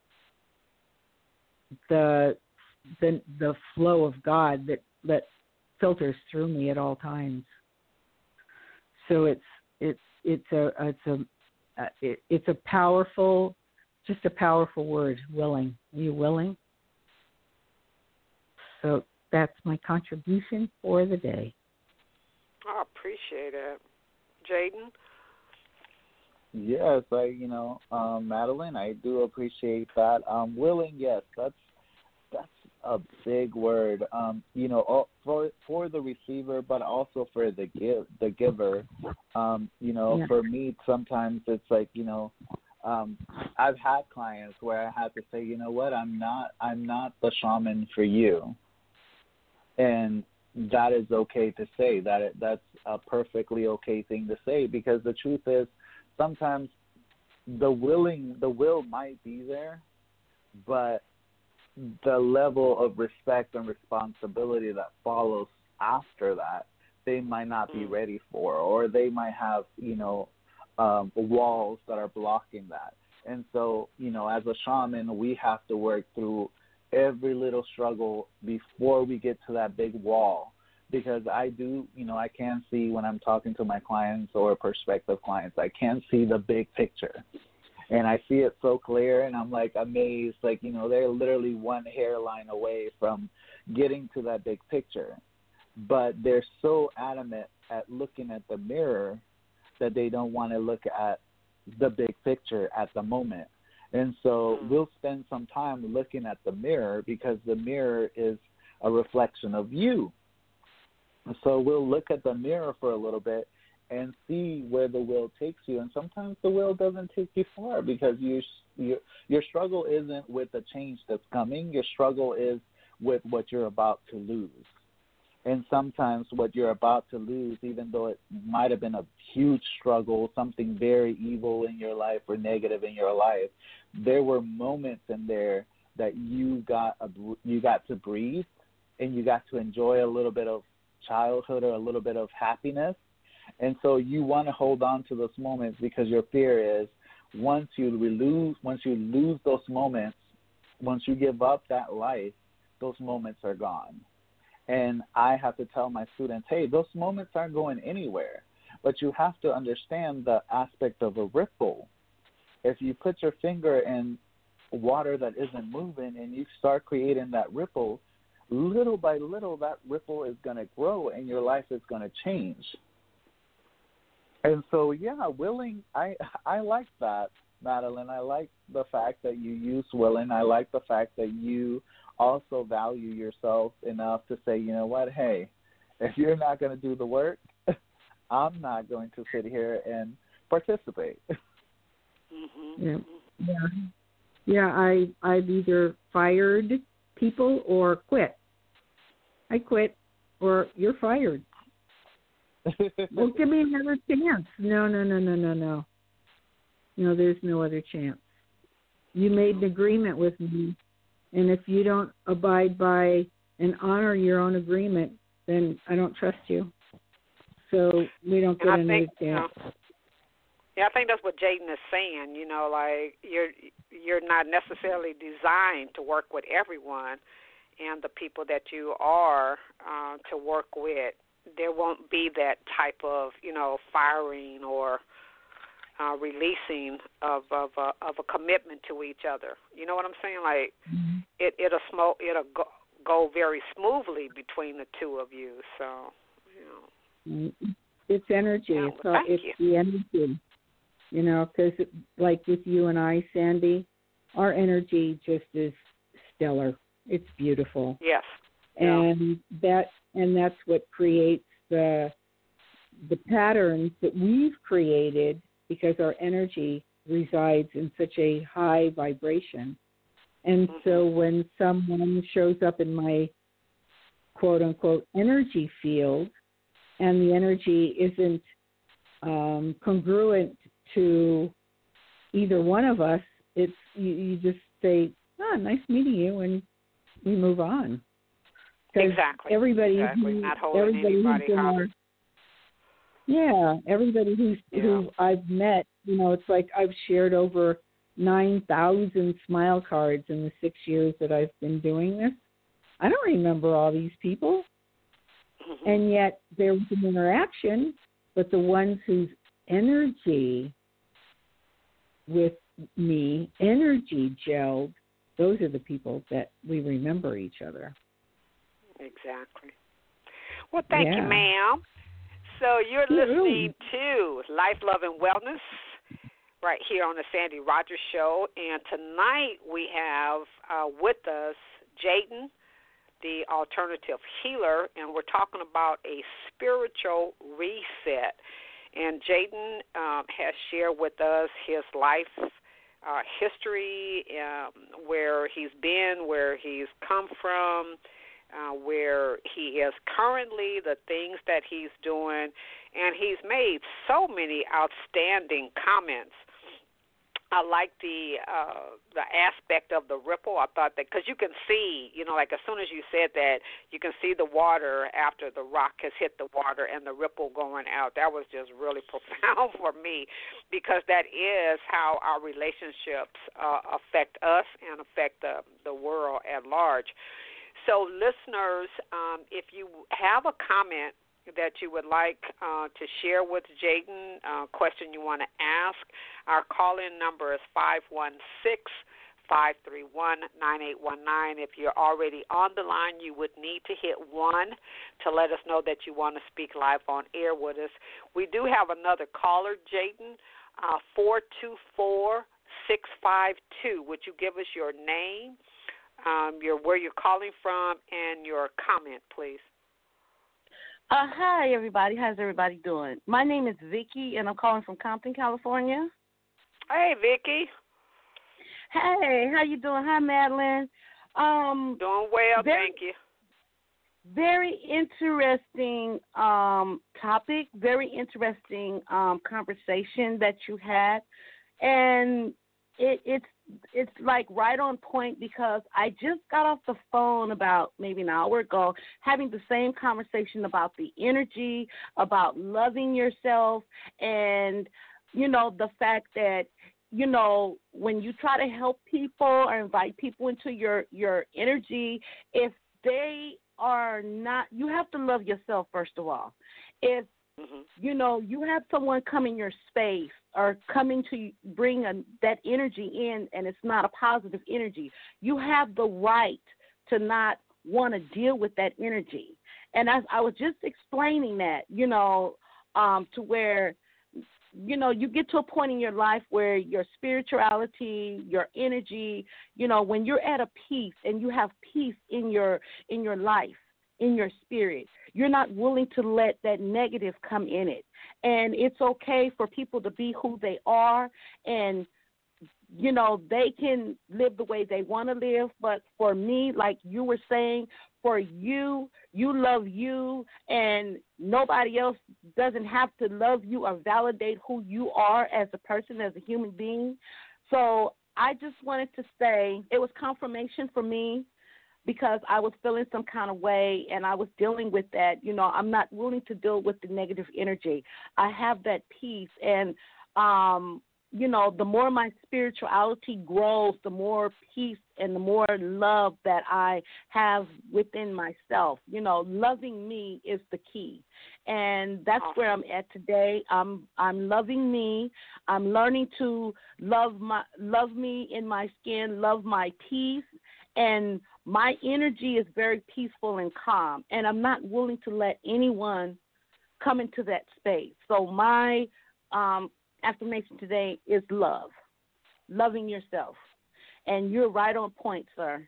the, the the flow of God that, that filters through me at all times. So it's it's it's a it's a uh, it, it's a powerful. Just a powerful word, willing. Are you willing? So that's my contribution for the day. I appreciate it. Jaden? Yes, I, you know, um, Madeline, I do appreciate that. Um, willing, yes, that's that's a big word. Um, you know, all, for for the receiver, but also for the give the giver. Um, you know, yeah. for me, sometimes it's like, you know, um, I've had clients where I had to say, you know what, I'm not I'm not the shaman for you, and that is okay to say. That it, that's a perfectly okay thing to say, because the truth is, sometimes the willing, the will might be there, but the level of respect and responsibility that follows after that, they might not be ready for, or they might have, you know, um, walls that are blocking that. And so, you know, as a shaman, we have to work through every little struggle before we get to that big wall. Because I do, you know, I can see when I'm talking to my clients or prospective clients, I can see the big picture. And I see it so clear, and I'm, like, amazed. Like, you know, they're literally one hairline away from getting to that big picture. But they're so adamant at looking at the mirror that they don't want to look at the big picture at the moment. And so we'll spend some time looking at the mirror, because the mirror is a reflection of you. So we'll look at the mirror for a little bit and see where the will takes you. And sometimes the will doesn't take you far, because you, you, your struggle isn't with the change that's coming. Your struggle is with what you're about to lose. And sometimes what you're about to lose, even though it might have been a huge struggle, something very evil in your life or negative in your life, there were moments in there that you got a, you got to breathe, and you got to enjoy a little bit of childhood or a little bit of happiness. And so you want to hold on to those moments, because your fear is once you lose, once you lose those moments, once you give up that life, those moments are gone. And I have to tell my students, hey, those moments aren't going anywhere, but you have to understand the aspect of a ripple. If you put your finger in water that isn't moving and you start creating that ripple, little by little, that ripple is going to grow and your life is going to change. And so, yeah, willing, I I like that, Madeline. I like the fact that you use willing. I like the fact that you also value yourself enough to say, you know what, hey, if you're not going to do the work, I'm not going to sit here and participate. Mm-hmm. Yeah, yeah, yeah. I I've either fired people or quit. I quit, or you're fired. Well, give me another chance. No, no, no, no, no, no. No, there's no other chance. You made an agreement with me, and if you don't abide by and honor your own agreement, then I don't trust you. So we don't get another chance. You know, yeah, I think that's what Jaden is saying. You know, like you're you're not necessarily designed to work with everyone, and the people that you are uh, to work with, there won't be that type of, you know, firing or uh, releasing of of a, of a commitment to each other. You know what I'm saying? Like mm-hmm. it it'll smo- it'll go, go very smoothly between the two of you. So, you know, it's energy. Yeah, it's well, all, it's you. the energy. You know, because like with you and I, Sandy, our energy just is stellar. It's beautiful. Yes. And yeah. that and that's what creates the the patterns that we've created, because our energy resides in such a high vibration. And mm-hmm. so when someone shows up in my quote unquote energy field, and the energy isn't um, congruent to either one of us, it's you, you just say, "Ah, nice meeting you," and we move on. Exactly. Everybody, exactly. Who, Not holding everybody anybody who's hostage. Yeah, everybody who's yeah. who I've met, you know, it's like I've shared over nine thousand smile cards in the six years that I've been doing this. I don't remember all these people, mm-hmm. and yet there was an interaction. But the ones whose energy with me, energy gelled, those are the people that we remember each other. Exactly. Well, thank Yeah. you, ma'am. So you're listening to Life, Love, and Wellness right here on the Sandy Rogers Show. And tonight we have uh, with us Jaden, the alternative healer, and we're talking about a spiritual reset. And Jaden um, has shared with us his life uh, history, um, where he's been, where he's come from, uh, where he is currently, the things that he's doing, and he's made so many outstanding comments. I like the uh, the aspect of the ripple. I thought that because you can see, you know, like as soon as you said that, you can see the water after the rock has hit the water and the ripple going out. That was just really profound for me, because that is how our relationships uh, affect us and affect the, the world at large. So listeners, um, if you have a comment that you would like uh, to share with Jaden, uh, question you want to ask, our call-in number is five one six, five three one, nine eight one nine. If you're already on the line, you would need to hit one to let us know that you want to speak live on air with us. We do have another caller, Jaden, uh, four two four, six five two. Would you give us your name, um, your where you're calling from, and your comment, please? Uh, hi, everybody. How's everybody doing? My name is Vicky, and I'm calling from Compton, California. Hey, Vicky. Hey, how you doing? Hi, Madeline. Um, doing well, very, thank you. Very interesting um, topic, very interesting um, conversation that you had, and it, it's it's like right on point, because I just got off the phone about maybe an hour ago having the same conversation about the energy, about loving yourself, and, you know, the fact that, you know, when you try to help people or invite people into your, your energy, if they are not, you have to love yourself first of all. If, mm-hmm. you know, you have someone come in your space or coming to bring a, that energy in, and it's not a positive energy, you have the right to not want to deal with that energy. And as I was just explaining that, you know, um, to where, you know, you get to a point in your life where your spirituality, your energy, you know, when you're at a peace and you have peace in your in your life, in your spirit, you're not willing to let that negative come in it. And it's okay for people to be who they are, and, you know, they can live the way they want to live. But for me, like you were saying, for you, you love you, and nobody else doesn't have to love you or validate who you are as a person, as a human being. So I just wanted to say it was confirmation for me, because I was feeling some kind of way and I was dealing with that. You know, I'm not willing to deal with the negative energy. I have that peace, and, um, you know, the more my spirituality grows, the more peace and the more love that I have within myself. You know, loving me is the key. And that's where I'm at today. I'm I'm loving me. I'm learning to love my love me in my skin, love my peace, and my energy is very peaceful and calm, and I'm not willing to let anyone come into that space. So my um, affirmation today is love, loving yourself. And you're right on point, sir.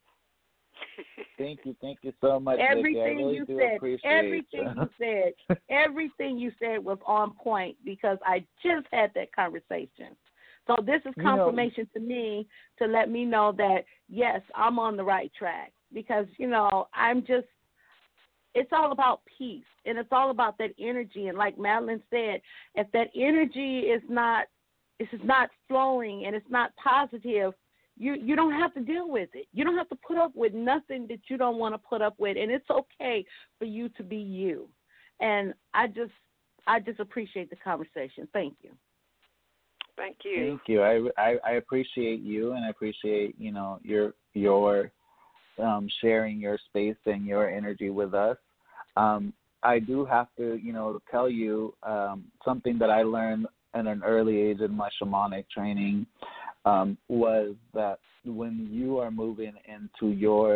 Thank you. Thank you so much, everything Vicky. I really you do said, appreciate everything you said, everything you said was on point, because I just had that conversation. So this is confirmation you know, to me to let me know that, yes, I'm on the right track, because, you know, I'm just, it's all about peace, and it's all about that energy. And like Madeline said, if that energy is not, it's not flowing and it's not positive, you, you don't have to deal with it. You don't have to put up with nothing that you don't want to put up with, and it's okay for you to be you. And I just, I just appreciate the conversation. Thank you. Thank you. Thank you. I, I, I appreciate you, and I appreciate, you know, your your um, sharing your space and your energy with us. Um, I do have to, you know, tell you um, something that I learned at an early age in my shamanic training um, was that when you are moving into your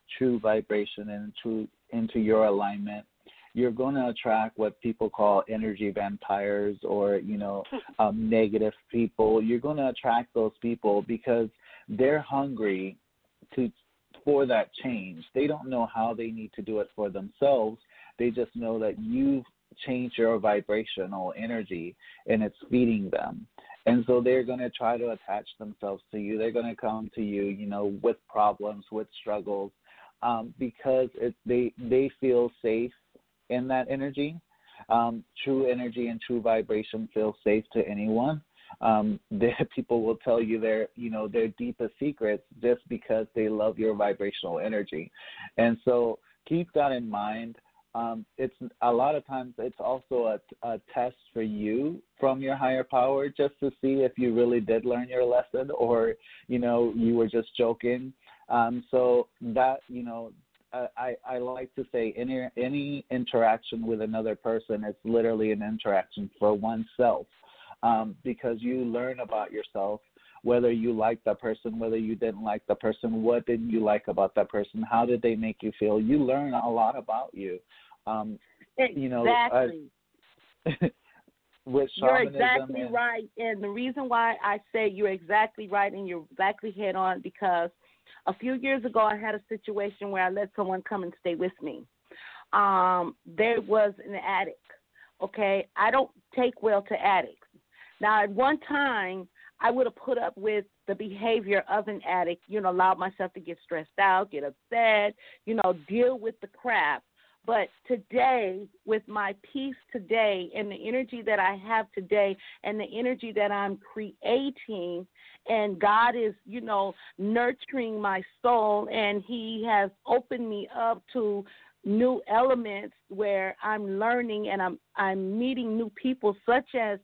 true vibration and true into your alignment, you're going to attract what people call energy vampires or, you know, um, negative people. You're going to attract those people because they're hungry to for that change. They don't know how they need to do it for themselves. They just know that you've changed your vibrational energy and it's feeding them. And so they're going to try to attach themselves to you. They're going to come to you, you know, with problems, with struggles, um, because it, they they feel safe in that energy. Um, true energy and true vibration feels safe to anyone. Um, the, people will tell you their, you know, their deepest secrets just because they love your vibrational energy. And so keep that in mind. Um, it's a lot of times it's also a, a test for you from your higher power just to see if you really did learn your lesson or, you know, you were just joking. Um, so that, you know, I, I like to say any, any interaction with another person is literally an interaction for oneself, um, because you learn about yourself, whether you like that person, whether you didn't like the person, what didn't you like about that person, how did they make you feel? You learn a lot about you. Um, exactly. You know, uh, with you're shamanism exactly and, right. And the reason why I say you're exactly right and you're exactly head on because a few years ago, I had a situation where I let someone come and stay with me. Um, there was an addict, okay? I don't take well to addicts. Now, at one time, I would have put up with the behavior of an addict, you know, allowed myself to get stressed out, get upset, you know, deal with the crap. But today, with my peace today and the energy that I have today and the energy that I'm creating, and God is, you know, nurturing my soul, and he has opened me up to new elements where I'm learning and I'm I'm meeting new people such as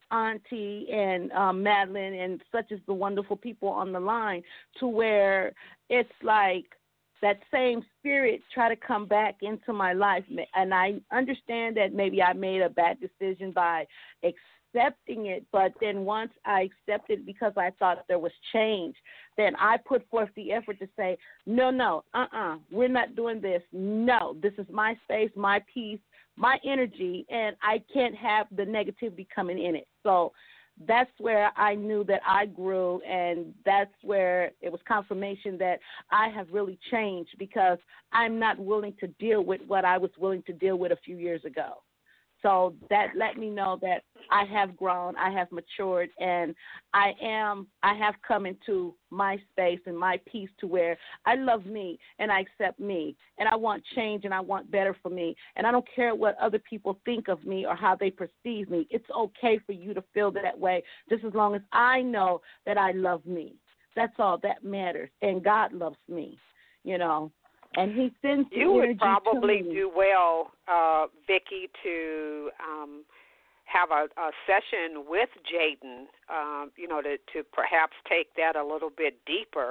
Auntie and um, Madeline and such as the wonderful people on the line, to where it's like that same spirit try to come back into my life. And I understand that maybe I made a bad decision by accepting it, but then once I accepted it because I thought there was change, then I put forth the effort to say, no, no, uh-uh, we're not doing this. No, this is my space, my peace, my energy, and I can't have the negativity coming in it. So that's where I knew that I grew, and that's where it was confirmation that I have really changed because I'm not willing to deal with what I was willing to deal with a few years ago. So that let me know that I have grown, I have matured, and I am, I have come into my space and my peace to where I love me and I accept me, and I want change and I want better for me, and I don't care what other people think of me or how they perceive me. It's okay for you to feel that way, just as long as I know that I love me. That's all that matters, and God loves me, you know. And he sends the you would energy probably to me. do well, uh, Vicki, to um, have a, a session with Jaden, um, you know, to, to perhaps take that a little bit deeper,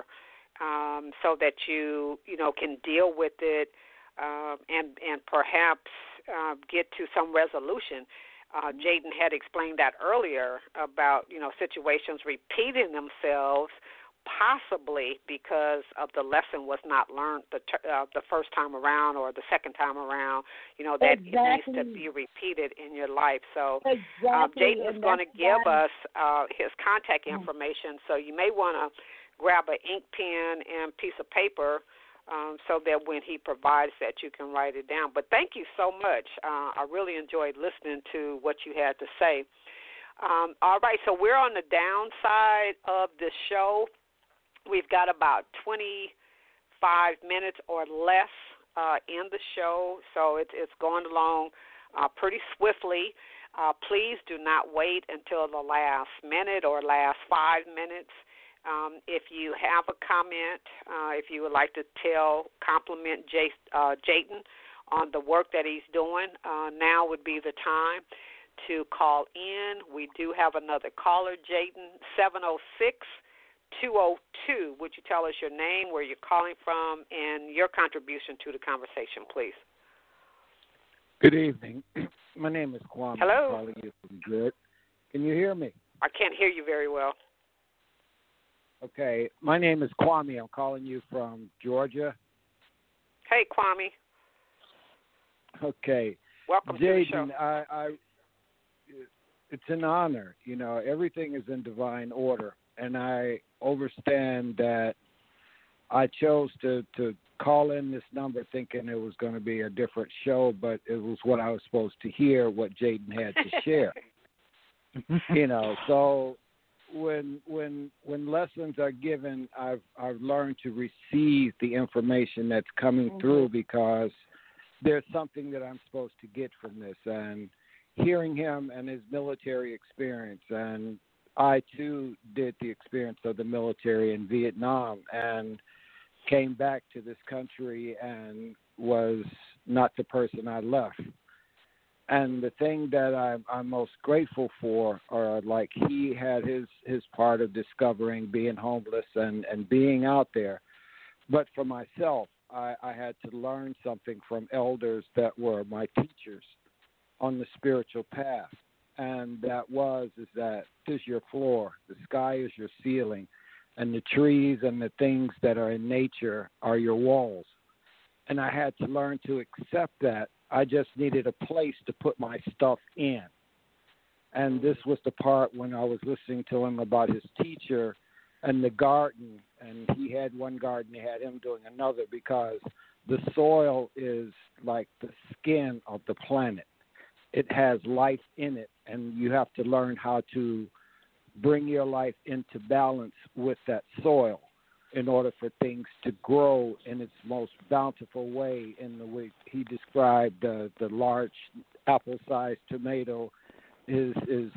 um, so that you, you know, can deal with it, uh, and and perhaps uh, get to some resolution. Uh, Jaden had explained that earlier about, you know, situations repeating themselves, possibly because of the lesson was not learned the uh, the first time around or the second time around, you know, that exactly. it needs to be repeated in your life. So exactly. uh, Jaden is going to give why. us uh, his contact information, so you may want to grab an ink pen and piece of paper, um, so that when he provides that, you can write it down. But thank you so much. Uh, I really enjoyed listening to what you had to say. Um, all right, so we're on the downside of the show. We've got about twenty-five minutes or less uh, in the show, so it's, it's going along uh, pretty swiftly. Uh, please do not wait until the last minute or last five minutes. Um, if you have a comment, uh, if you would like to tell, compliment Jay, uh, Jayden on the work that he's doing, uh, now would be the time to call in. We do have another caller, Jayden, seven oh six, two oh two. Would you tell us your name, where you're calling from, and your contribution to the conversation, please? Good evening. My name is Kwame. Hello. I'm calling you from Good. Can you hear me? I can't hear you very well. Okay. My name is Kwame. I'm calling you from Georgia. Hey, Kwame. Okay. Welcome to the show. Jaden, I, I, it's an honor. You know, everything is in divine order, and I understand that I chose to, to call in this number thinking it was going to be a different show, but it was what I was supposed to hear, what Jaden had to share. You know, so when when when lessons are given, I've I've learned to receive the information that's coming mm-hmm. through, because there's something that I'm supposed to get from this. And hearing him and his military experience, and I too did the experience of the military in Vietnam and came back to this country and was not the person I left. And the thing that I'm, I'm most grateful for are, like, he had his, his part of discovering being homeless and, and being out there. But for myself, I, I had to learn something from elders that were my teachers on the spiritual path. And that was is that this is your floor, the sky is your ceiling, and the trees and the things that are in nature are your walls. And I had to learn to accept that. I just needed a place to put my stuff in. And this was the part when I was listening to him about his teacher and the garden. And he had one garden, he had him doing another, because the soil is like the skin of the planet. It has life in it, and you have to learn how to bring your life into balance with that soil in order for things to grow in its most bountiful way, in the way he described uh, the large apple-sized tomato his, his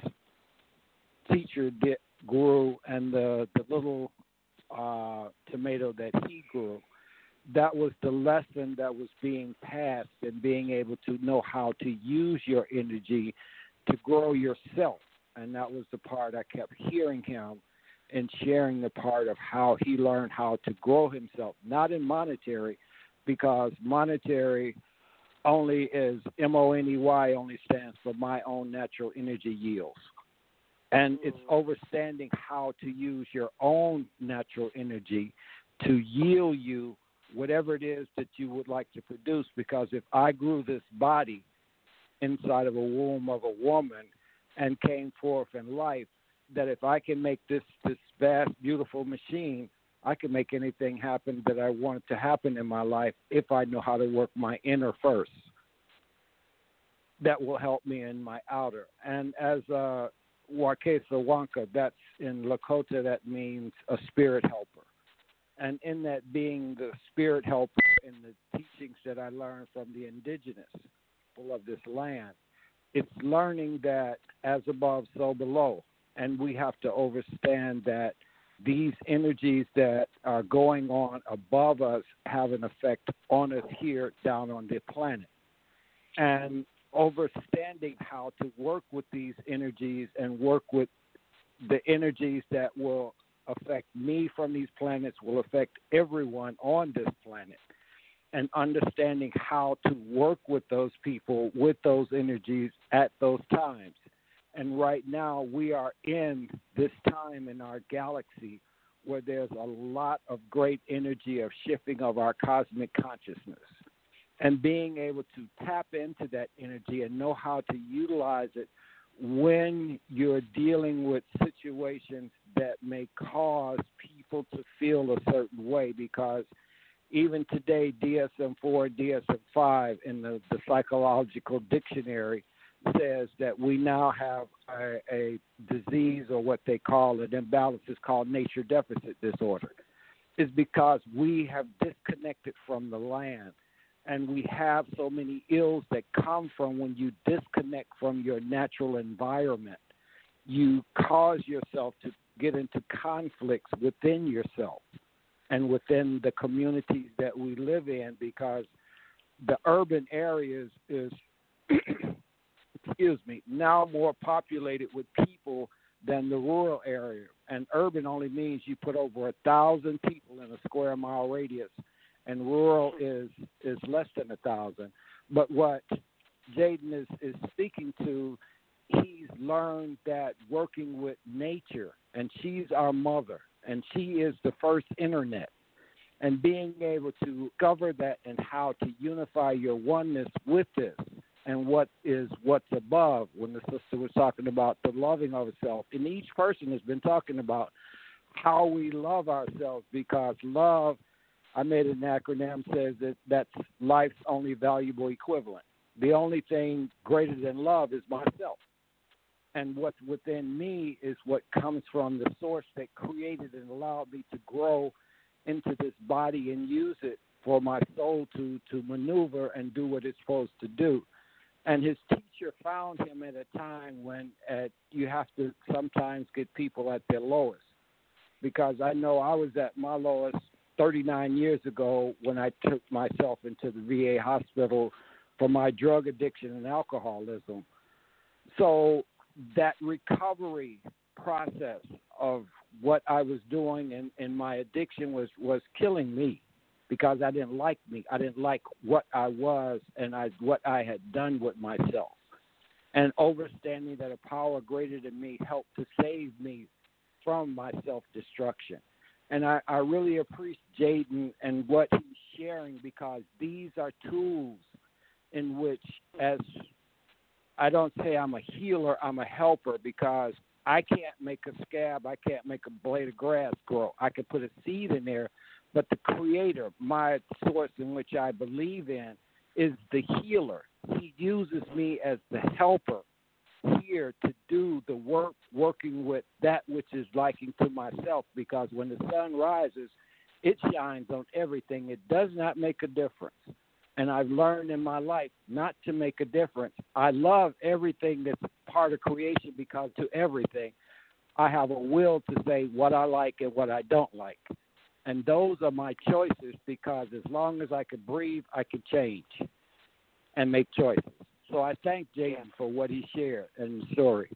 teacher did, grew, and the, the little uh, tomato that he grew. That was the lesson that was being passed, and being able to know how to use your energy to grow yourself. And that was the part I kept hearing him and sharing, the part of how he learned how to grow himself, not in monetary, because monetary only is M O N E Y, only stands for my own natural energy yields. And it's understanding how to use your own natural energy to yield you whatever it is that you would like to produce. Because if I grew this body inside of a womb of a woman and came forth in life, that if I can make this, this vast, beautiful machine, I can make anything happen that I want to happen in my life if I know how to work my inner first. That will help me in my outer. And as uh, Wakesa Wanka, that's in Lakota, that means a spirit helper. And in that being the spirit helper in the teachings that I learned from the indigenous people of this land, it's learning that as above, so below. And we have to understand that these energies that are going on above us have an effect on us here down on the planet. And understanding how to work with these energies and work with the energies that will affect me from these planets will affect everyone on this planet. And understanding how to work with those people, with those energies at those times. And right now we are in this time in our galaxy where there's a lot of great energy of shifting of our cosmic consciousness. And being able to tap into that energy and know how to utilize it when you're dealing with situations that may cause people to feel a certain way. Because even today, D S M four, D S M five in the, the psychological dictionary says that we now have a, a disease, or what they call an imbalance, is called nature deficit disorder. Is because we have disconnected from the land, and we have so many ills that come from when you disconnect from your natural environment. You cause yourself to get into conflicts within yourself and within the communities that we live in, because the urban areas is excuse me, now more populated with people than the rural area. And urban only means you put over a thousand people in a square mile radius, and rural is is less than a thousand. But what Jaden is, is speaking to, he's learned that working with nature, and she's our mother, and she is the first internet. and being able to cover that and how to unify your oneness with this and what is what's above. When the sister was talking about the loving of itself, and each person has been talking about how we love ourselves, because love, I made an acronym, says that that's life's only valuable equivalent. The only thing greater than love is myself. And what's within me is what comes from the source that created and allowed me to grow into this body and use it for my soul to, to maneuver and do what it's supposed to do. And his teacher found him at a time when uh, you have to sometimes get people at their lowest. Because I know I was at my lowest thirty-nine years ago when I took myself into the V A hospital for my drug addiction and alcoholism. So that recovery process of what I was doing and, and my addiction was, was killing me, because I didn't like me. I didn't like what I was and I, what I had done with myself. And understanding that a power greater than me helped to save me from my self-destruction. And I, I really appreciate Jaden and what he's sharing, because these are tools in which, as I don't say I'm a healer, I'm a helper, because I can't make a scab, I can't make a blade of grass grow. I can put a seed in there, but the Creator, my source in which I believe in, is the healer. He uses me as the helper here to do the work, working with that which is liking to myself, because when the sun rises, it shines on everything. It does not make a difference. And I've learned in my life not to make a difference. I love everything that's part of creation, because to everything, I have a will to say what I like and what I don't like. And those are my choices, because as long as I can breathe, I can change and make choices. So I thank Jaden for what he shared and the story.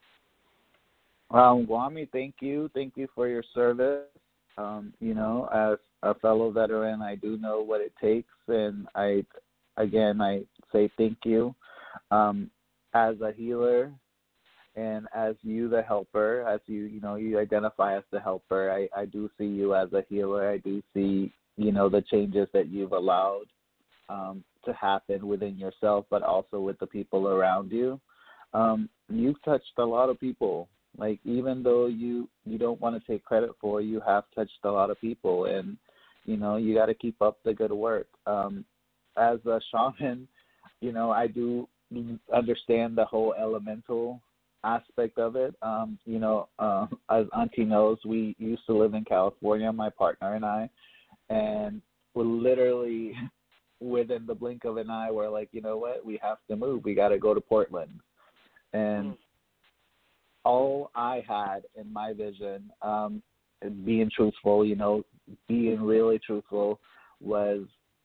Um, Wami, thank you. Thank you for your service. Um, you know, as a fellow veteran, I do know what it takes, and I, again, I say thank you. Um, as a healer, and as you, the helper, as you, you know, you identify as the helper, I, I do see you as a healer. I do see, you know, the changes that you've allowed um, to happen within yourself, but also with the people around you. Um, you've touched a lot of people. Like, even though you, you don't want to take credit for, you have touched a lot of people, and, you know, you got to keep up the good work. Um, as a shaman, you know, I do understand the whole elemental aspect of it. Um, you know, uh, as Auntie knows, we used to live in California, my partner and I, and we're literally within the blink of an eye, we're like, you know what, we have to move. We got to go to Portland. And mm. all I had in my vision, um, being truthful, you know, being really truthful, was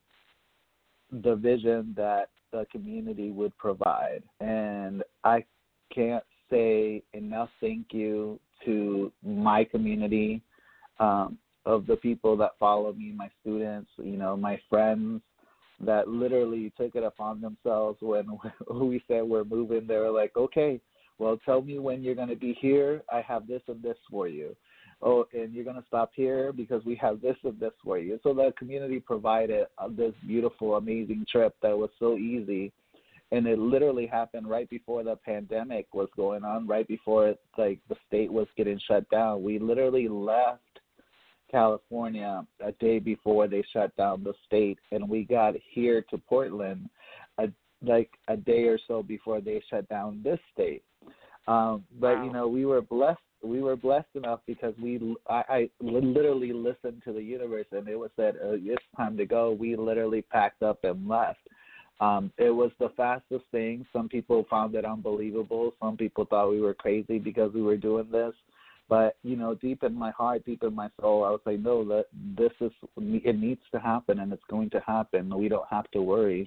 the vision that the community would provide. And I can't say enough thank you to my community, um, of the people that follow me, my students, you know, my friends, that literally took it upon themselves when we said we're moving. They were like, okay, well, tell me when you're going to be here. I have this and this for you. Oh, and you're going to stop here because we have this and this for you. So the community provided uh, this beautiful, amazing trip that was so easy. And it literally happened right before the pandemic was going on, right before like the state was getting shut down. We literally left California a day before they shut down the state, and we got here to Portland a, like a day or so before they shut down this state. Um, but wow. you know, we were blessed. We were blessed enough because we, I, I literally listened to the universe, and it was said, uh, it's time to go. We literally packed up and left. Um, it was the fastest thing. Some people found it unbelievable. Some people thought we were crazy because we were doing this. But, you know, deep in my heart, deep in my soul, I was like, no, that this is, it needs to happen, and it's going to happen. We don't have to worry.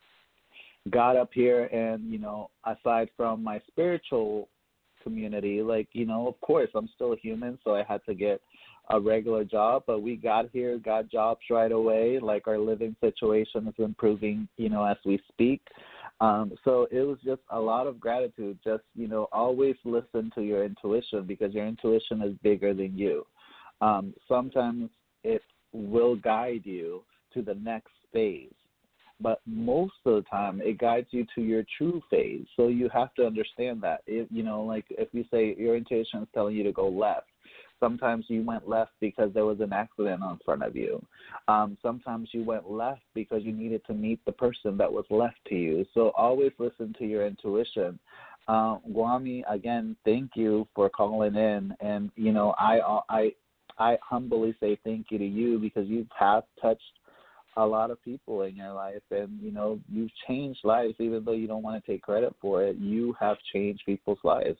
Got up here, and, you know, aside from my spiritual community, like, you know, of course, I'm still a human, so I had to get a regular job. But we got here, got jobs right away. Like, our living situation is improving, you know, as we speak. Um, so it was just a lot of gratitude. Just, you know, always listen to your intuition, because your intuition is bigger than you. Um, sometimes it's will guide you to the next phase. But most of the time, it guides you to your true phase. So you have to understand that. If, you know, like if you say your intuition is telling you to go left, sometimes you went left because there was an accident in front of you. Um, sometimes you went left because you needed to meet the person that was left to you. So always listen to your intuition. Uh, Guami, again, thank you for calling in. And, you know, I, I, I humbly say thank you to you because you have touched a lot of people in your life, and, you know, you've changed lives. Even though you don't want to take credit for it, you have changed people's lives.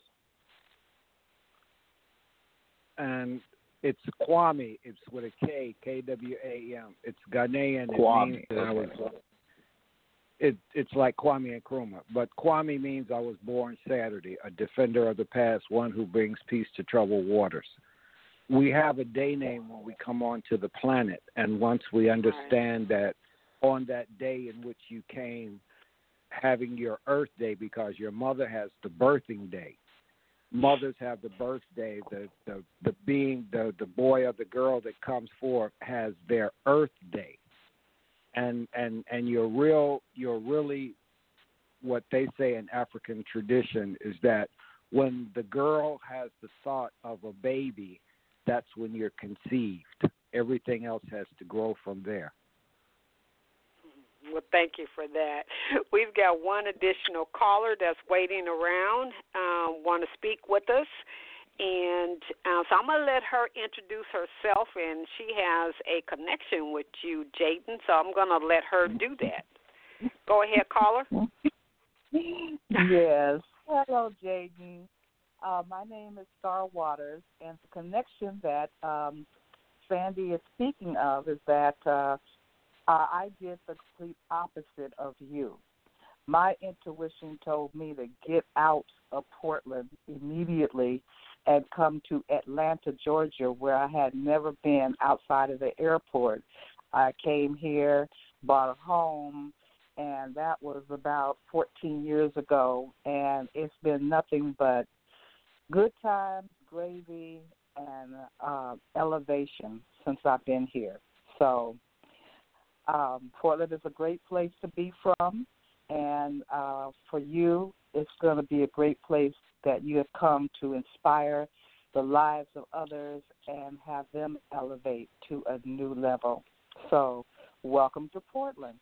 And it's Kwame. It's with a K, K W A M. It's Ghanaian. Kwame. It means that I was, it, it's like Kwame Nkrumah. But Kwame means I was born Saturday, a defender of the past, one who brings peace to troubled waters. We have a day name when we come onto the planet, and once we understand that on that day in which you came, having your Earth Day, because your mother has the birthing day. Mothers have the birthday. The the the being the the boy or the girl that comes forth has their Earth Day, and and and you're real. You're really what they say in African tradition is that when the girl has the thought of a baby, that's when you're conceived. Everything else has to grow from there. Well, thank you for that. We've got one additional caller that's waiting around, um, want to speak with us. And uh, so I'm going to let her introduce herself, and she has a connection with you, Jaden, so I'm going to let her do that. Go ahead, caller. Yes. Hello, Jaden. Uh, my name is Star Waters, and the connection that um, Sandy is speaking of is that uh, uh, I did the complete opposite of you. My intuition told me to get out of Portland immediately and come to Atlanta, Georgia, where I had never been outside of the airport. I came here, bought a home, and that was about fourteen years ago, and it's been nothing but good times, gravy, and uh, elevation since I've been here. So um, Portland is a great place to be from, and uh, for you, it's going to be a great place that you have come to inspire the lives of others and have them elevate to a new level. So welcome to Portland.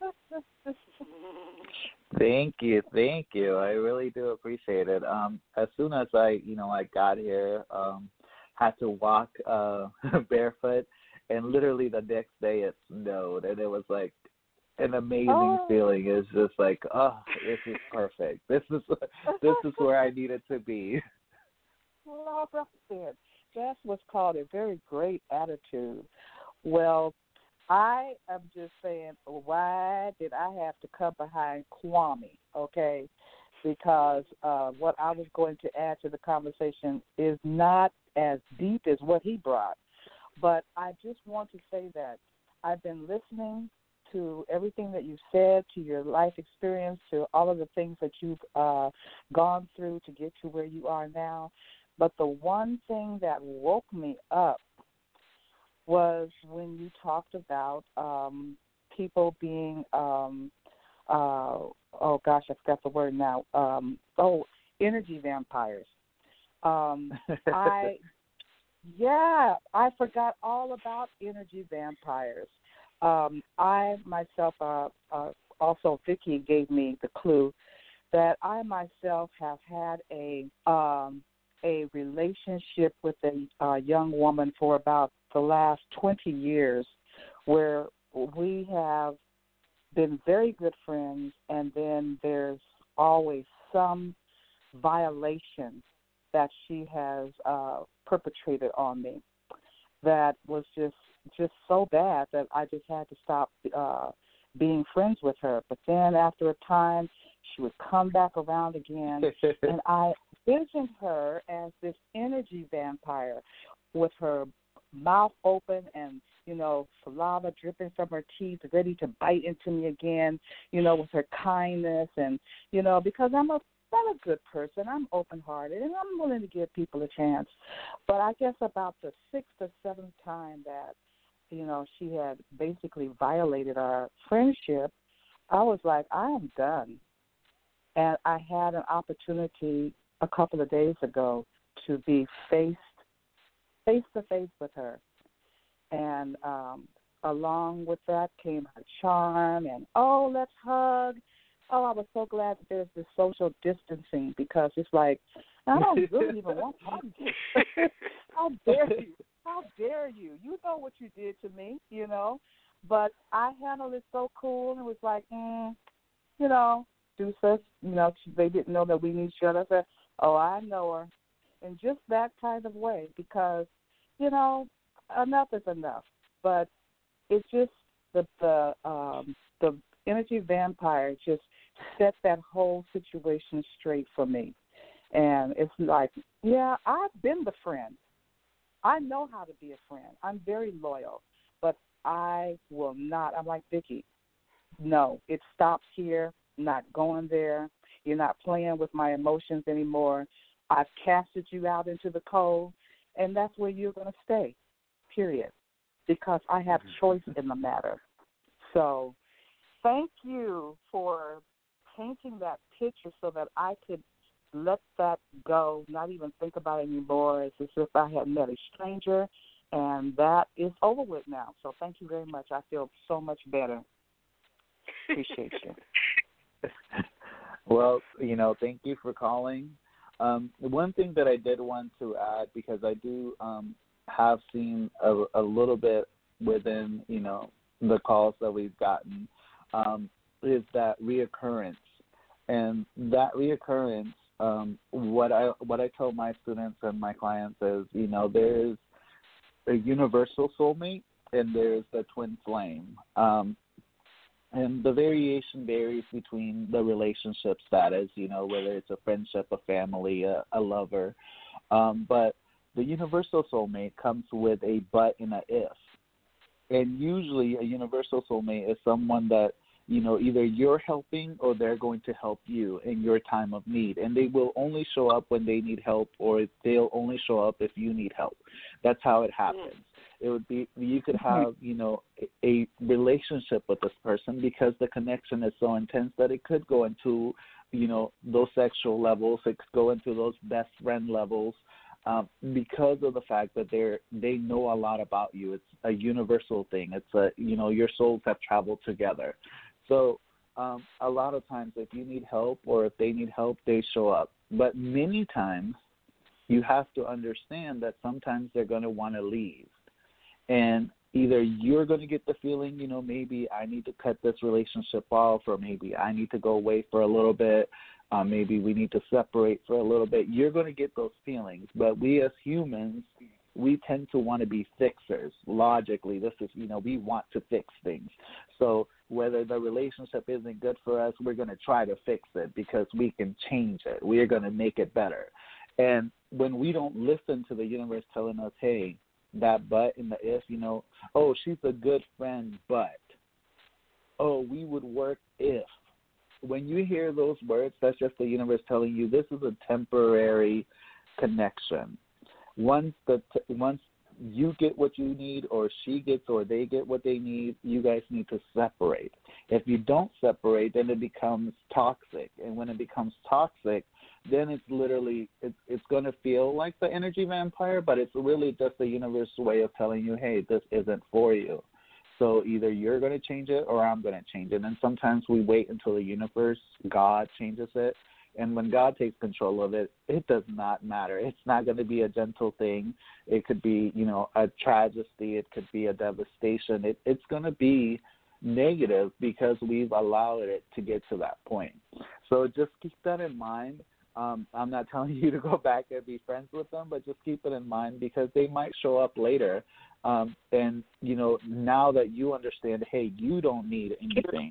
Thank you, thank you. I really do appreciate it. Um, as soon as I, you know, I got here, um, had to walk uh, barefoot, and literally the next day it snowed, and it was like an amazing oh. feeling. It's just like, oh, this is perfect. This is this is where I needed to be. Well, that's what's called a very great attitude. Well, I am just saying, why did I have to come behind Kwame, okay? Because uh, what I was going to add to the conversation is not as deep as what he brought. But I just want to say that I've been listening to everything that you've said, to your life experience, to all of the things that you've uh, gone through to get to where you are now. But the one thing that woke me up was when you talked about um, people being, um, uh, oh gosh, I forgot the word now. Um, oh, energy vampires. Um, I, yeah, I forgot all about energy vampires. Um, I myself, uh, uh, also Vicki gave me the clue that I myself have had a um, a relationship with a uh, young woman for about the last twenty years, where we have been very good friends, and then there's always some violation that she has uh, perpetrated on me that was just just so bad that I just had to stop uh, being friends with her. But then after a time, she would come back around again, and I envisioned her as this energy vampire with her mouth open and, you know, saliva dripping from her teeth, ready to bite into me again, you know, with her kindness. And, you know, because I'm a, I'm a good person, I'm open-hearted, and I'm willing to give people a chance. But I guess about the sixth or seventh time that you know, she had basically violated our friendship, I was like, I am done. And I had an opportunity a couple of days ago to be faced, face to face with her. And um, along with that came her charm and, oh, let's hug. Oh, I was so glad that there's this social distancing because it's like, I don't really even want to hug you. How dare you? How dare you? You know what you did to me, you know. But I handled it so cool. And it was like, mm, you know, deuces. You know, they didn't know that we need each other. I said, oh, I know her. In just that kind of way because, you know, enough is enough. But it's just the the um, the energy vampire just set that whole situation straight for me. And it's like, yeah, I've been the friend. I know how to be a friend. I'm very loyal, but I will not. I'm like Vicki. No, it stops here. Not going there. You're not playing with my emotions anymore. I've casted you out into the cold, and that's where you're going to stay, period, because I have choice in the matter. So thank you for painting that picture so that I could let that go, not even think about it anymore. It's as if I had met a stranger, and that is over with now. So thank you very much. I feel so much better. Appreciate you. Well, you know, thank you for calling. Um, one thing that I did want to add, because I do um, have seen a, a little bit within, you know, the calls that we've gotten, um, is that reoccurrence. And that reoccurrence, um, what I what I tell my students and my clients is, you know, there's a universal soulmate and there's the twin flame. Um, and the variation varies between the relationship status, you know, whether it's a friendship, a family, a, a lover. Um, but the universal soulmate comes with a but and a if. And usually a universal soulmate is someone that, you know, either you're helping or they're going to help you in your time of need. And they will only show up when they need help, or they'll only show up if you need help. That's how it happens. It would be, you could have, you know, a, a relationship with this person because the connection is so intense that it could go into, you know, those sexual levels. It could go into those best friend levels. Um, because of the fact that they're they know a lot about you. It's a universal thing. It's a, you know, your souls have traveled together. So um, a lot of times if you need help or if they need help, they show up. But many times you have to understand that sometimes they're going to want to leave. And either you're going to get the feeling, you know, maybe I need to cut this relationship off, or maybe I need to go away for a little bit. Uh, maybe we need to separate for a little bit. You're going to get those feelings. But we as humans, we tend to want to be fixers. Logically, this is, you know, we want to fix things. So whether the relationship isn't good for us, we're going to try to fix it because we can change it. We're going to make it better. And when we don't listen to the universe telling us, hey, that but and the if, you know, oh, she's a good friend, but, oh, we would work if. When you hear those words, that's just the universe telling you this is a temporary connection. Once the t- once you get what you need, or she gets or they get what they need, you guys need to separate. If you don't separate, then it becomes toxic. And when it becomes toxic, then it's literally, it's, it's going to feel like the energy vampire, but it's really just the universe's way of telling you, hey, this isn't for you. So either you're going to change it or I'm going to change it. And sometimes we wait until the universe, God, changes it. And when God takes control of it, it does not matter. It's not going to be a gentle thing. It could be, you know, a tragedy. It could be a devastation. It, it's going to be negative because we've allowed it to get to that point. So just keep that in mind. Um, I'm not telling you to go back and be friends with them, but just keep it in mind because they might show up later. Um, and, you know, now that you understand, hey, you don't need anything,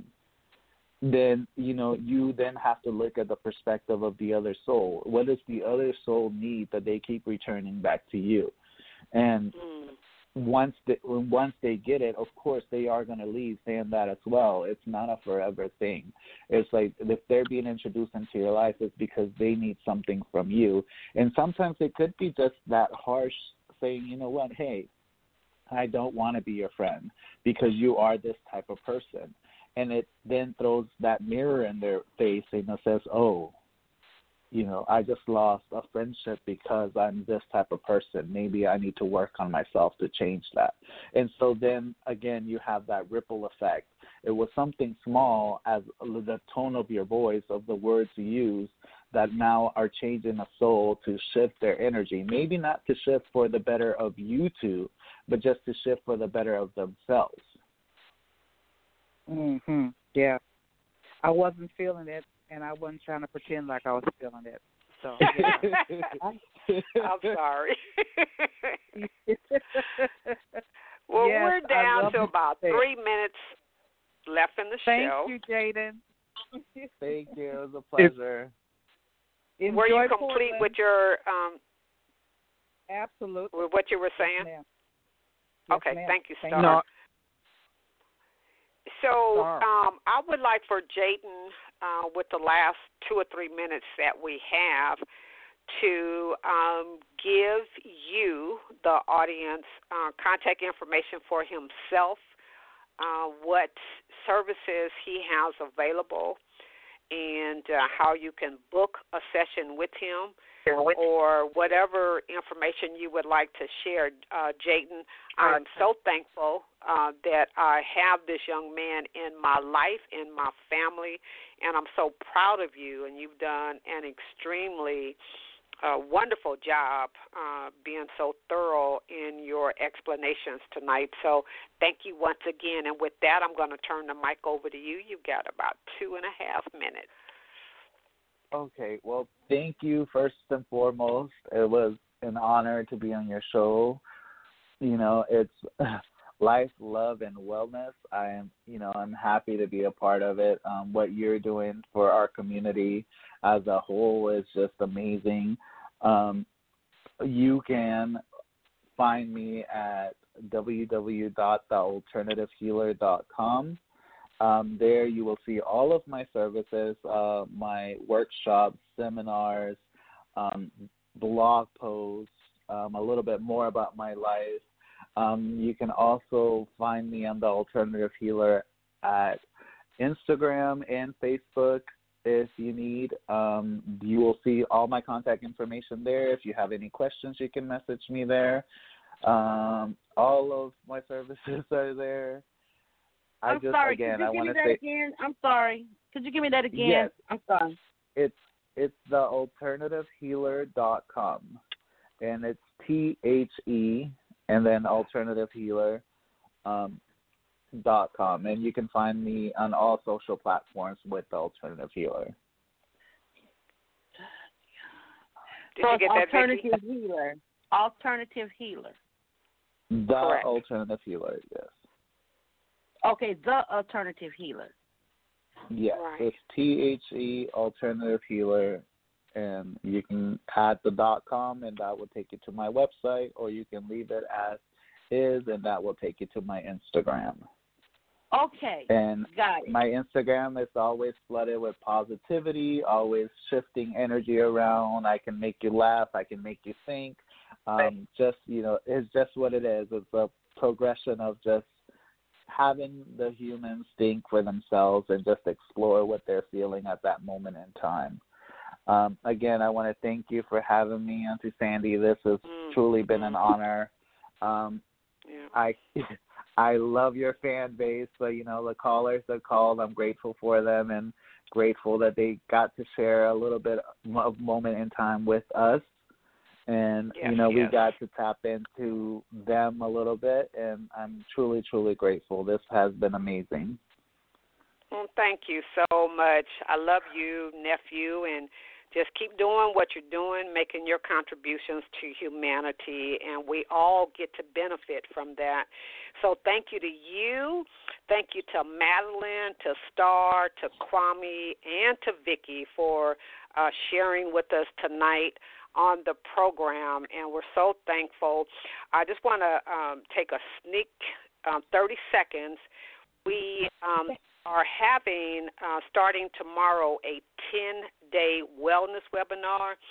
then, you know, you then have to look at the perspective of the other soul. What does the other soul need that they keep returning back to you? And once they, once they get it, of course, they are going to leave saying that as well. It's not a forever thing. It's like if they're being introduced into your life, it's because they need something from you. And sometimes it could be just that harsh saying, you know what, hey, I don't want to be your friend because you are this type of person. And it then throws that mirror in their face and it says, oh, you know, I just lost a friendship because I'm this type of person. Maybe I need to work on myself to change that. And so then, again, you have that ripple effect. It was something small as the tone of your voice, of the words you use, that now are changing a soul to shift their energy. Maybe not to shift for the better of you two, but just to shift for the better of themselves. Mhm. Yeah. I wasn't feeling it, and I wasn't trying to pretend like I was feeling it. So, yeah. I'm sorry. Well, yes, we're down to about it. three minutes left in the Thank show. you, Jaden. Thank you. It was a pleasure. Enjoy were you complete Portland. with your um? Absolutely. With what you were saying? Yes, ma'am. Yes, okay, ma'am. thank you, Thank Star. you. No. So Star. um, I would like for Jaden, uh, with the last two or three minutes that we have, to um, give you, the audience, uh, contact information for himself, uh, what services he has available, and uh, how you can book a session with him, or whatever information you would like to share. Uh, Jaden, I'm so thankful uh, that I have this young man in my life, in my family, and I'm so proud of you, and you've done an extremely uh, wonderful job uh, being so thorough in your explanations tonight. So thank you once again, and with that, I'm going to turn the mic over to you. You've got about two and a half minutes. Okay, well, thank you first and foremost. It was an honor to be on your show. You know, it's life, love, and wellness. I am, you know, I'm happy to be a part of it. Um, what you're doing for our community as a whole is just amazing. Um, you can find me at w w w dot the alternative healer dot com. Um, there you will see all of my services, uh, my workshops, seminars, um, blog posts, um, a little bit more about my life. Um, you can also find me on The Alternative Healer at Instagram and Facebook if you need. Um, you will see all my contact information there. If you have any questions, you can message me there. Um, all of my services are there. I I'm just, sorry. again, Could you I give want me to that say, again? I'm sorry. Could you give me that again? Yes. I'm sorry. It's it's the alternative healer dot com, and it's T H E and then alternative healer um, dot com, and you can find me on all social platforms with the Alternative Healer. Did so you get that, Alternative Vicky? Healer. Alternative Healer. The Correct. Alternative Healer, yes. Okay, the Alternative Healer. Yes, Right. it's T H E Alternative Healer, and you can add the dot com, and that will take you to my website, or you can leave it as is, and that will take you to my Instagram. Okay, And got it. my Instagram is always flooded with positivity, always shifting energy around. I can make you laugh. I can make you think. Um, just, you know, it's just what it is. It's a progression of just having the humans think for themselves and just explore what they're feeling at that moment in time. Um, again, I want to thank you for having me, Auntie Sandy. This has Mm. truly been an honor. Um, Yeah. I I love your fan base. So, you know, the callers that called, I'm grateful for them and grateful that they got to share a little bit of moment in time with us. And, Yes, you know, we yes. got to tap into them a little bit, and I'm truly, truly grateful. This has been amazing. Well, thank you so much. I love you, nephew, and just keep doing what you're doing, making your contributions to humanity, and we all get to benefit from that. So thank you to you. Thank you to Madeline, to Star, to Kwame, and to Vicky for uh, sharing with us tonight on the program, and we're so thankful. I just want to um, take a sneak um, thirty seconds. We um, are having, uh, starting tomorrow, a ten-day wellness webinar,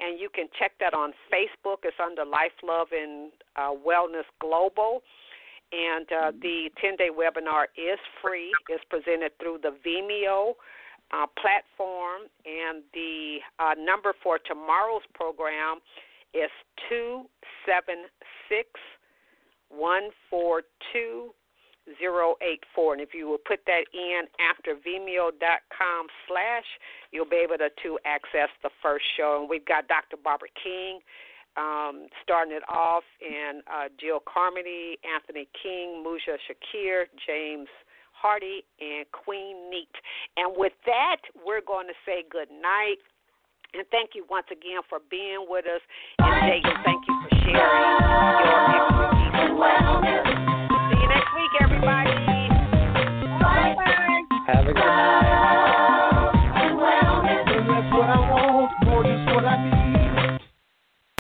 and you can check that on Facebook. It's under Life, Love, and uh, Wellness Global. And uh, the ten-day webinar is free. It's presented through the Vimeo uh, platform. And the uh, number for tomorrow's program is two seven six, one four two, zero eight four. And if you will put that in after vimeo.com slash, you'll be able to, to access the first show. And we've got Doctor Barbara King um, starting it off, and uh, Jill Carmody, Anthony King, Muja Shakir, James Hardy, and Queen Neat. And with that, we're going to say good night. And thank you once again for being with us. And Jason, thank you for sharing your expertise as well. See you next week, everybody. Bye-bye. Have a good night.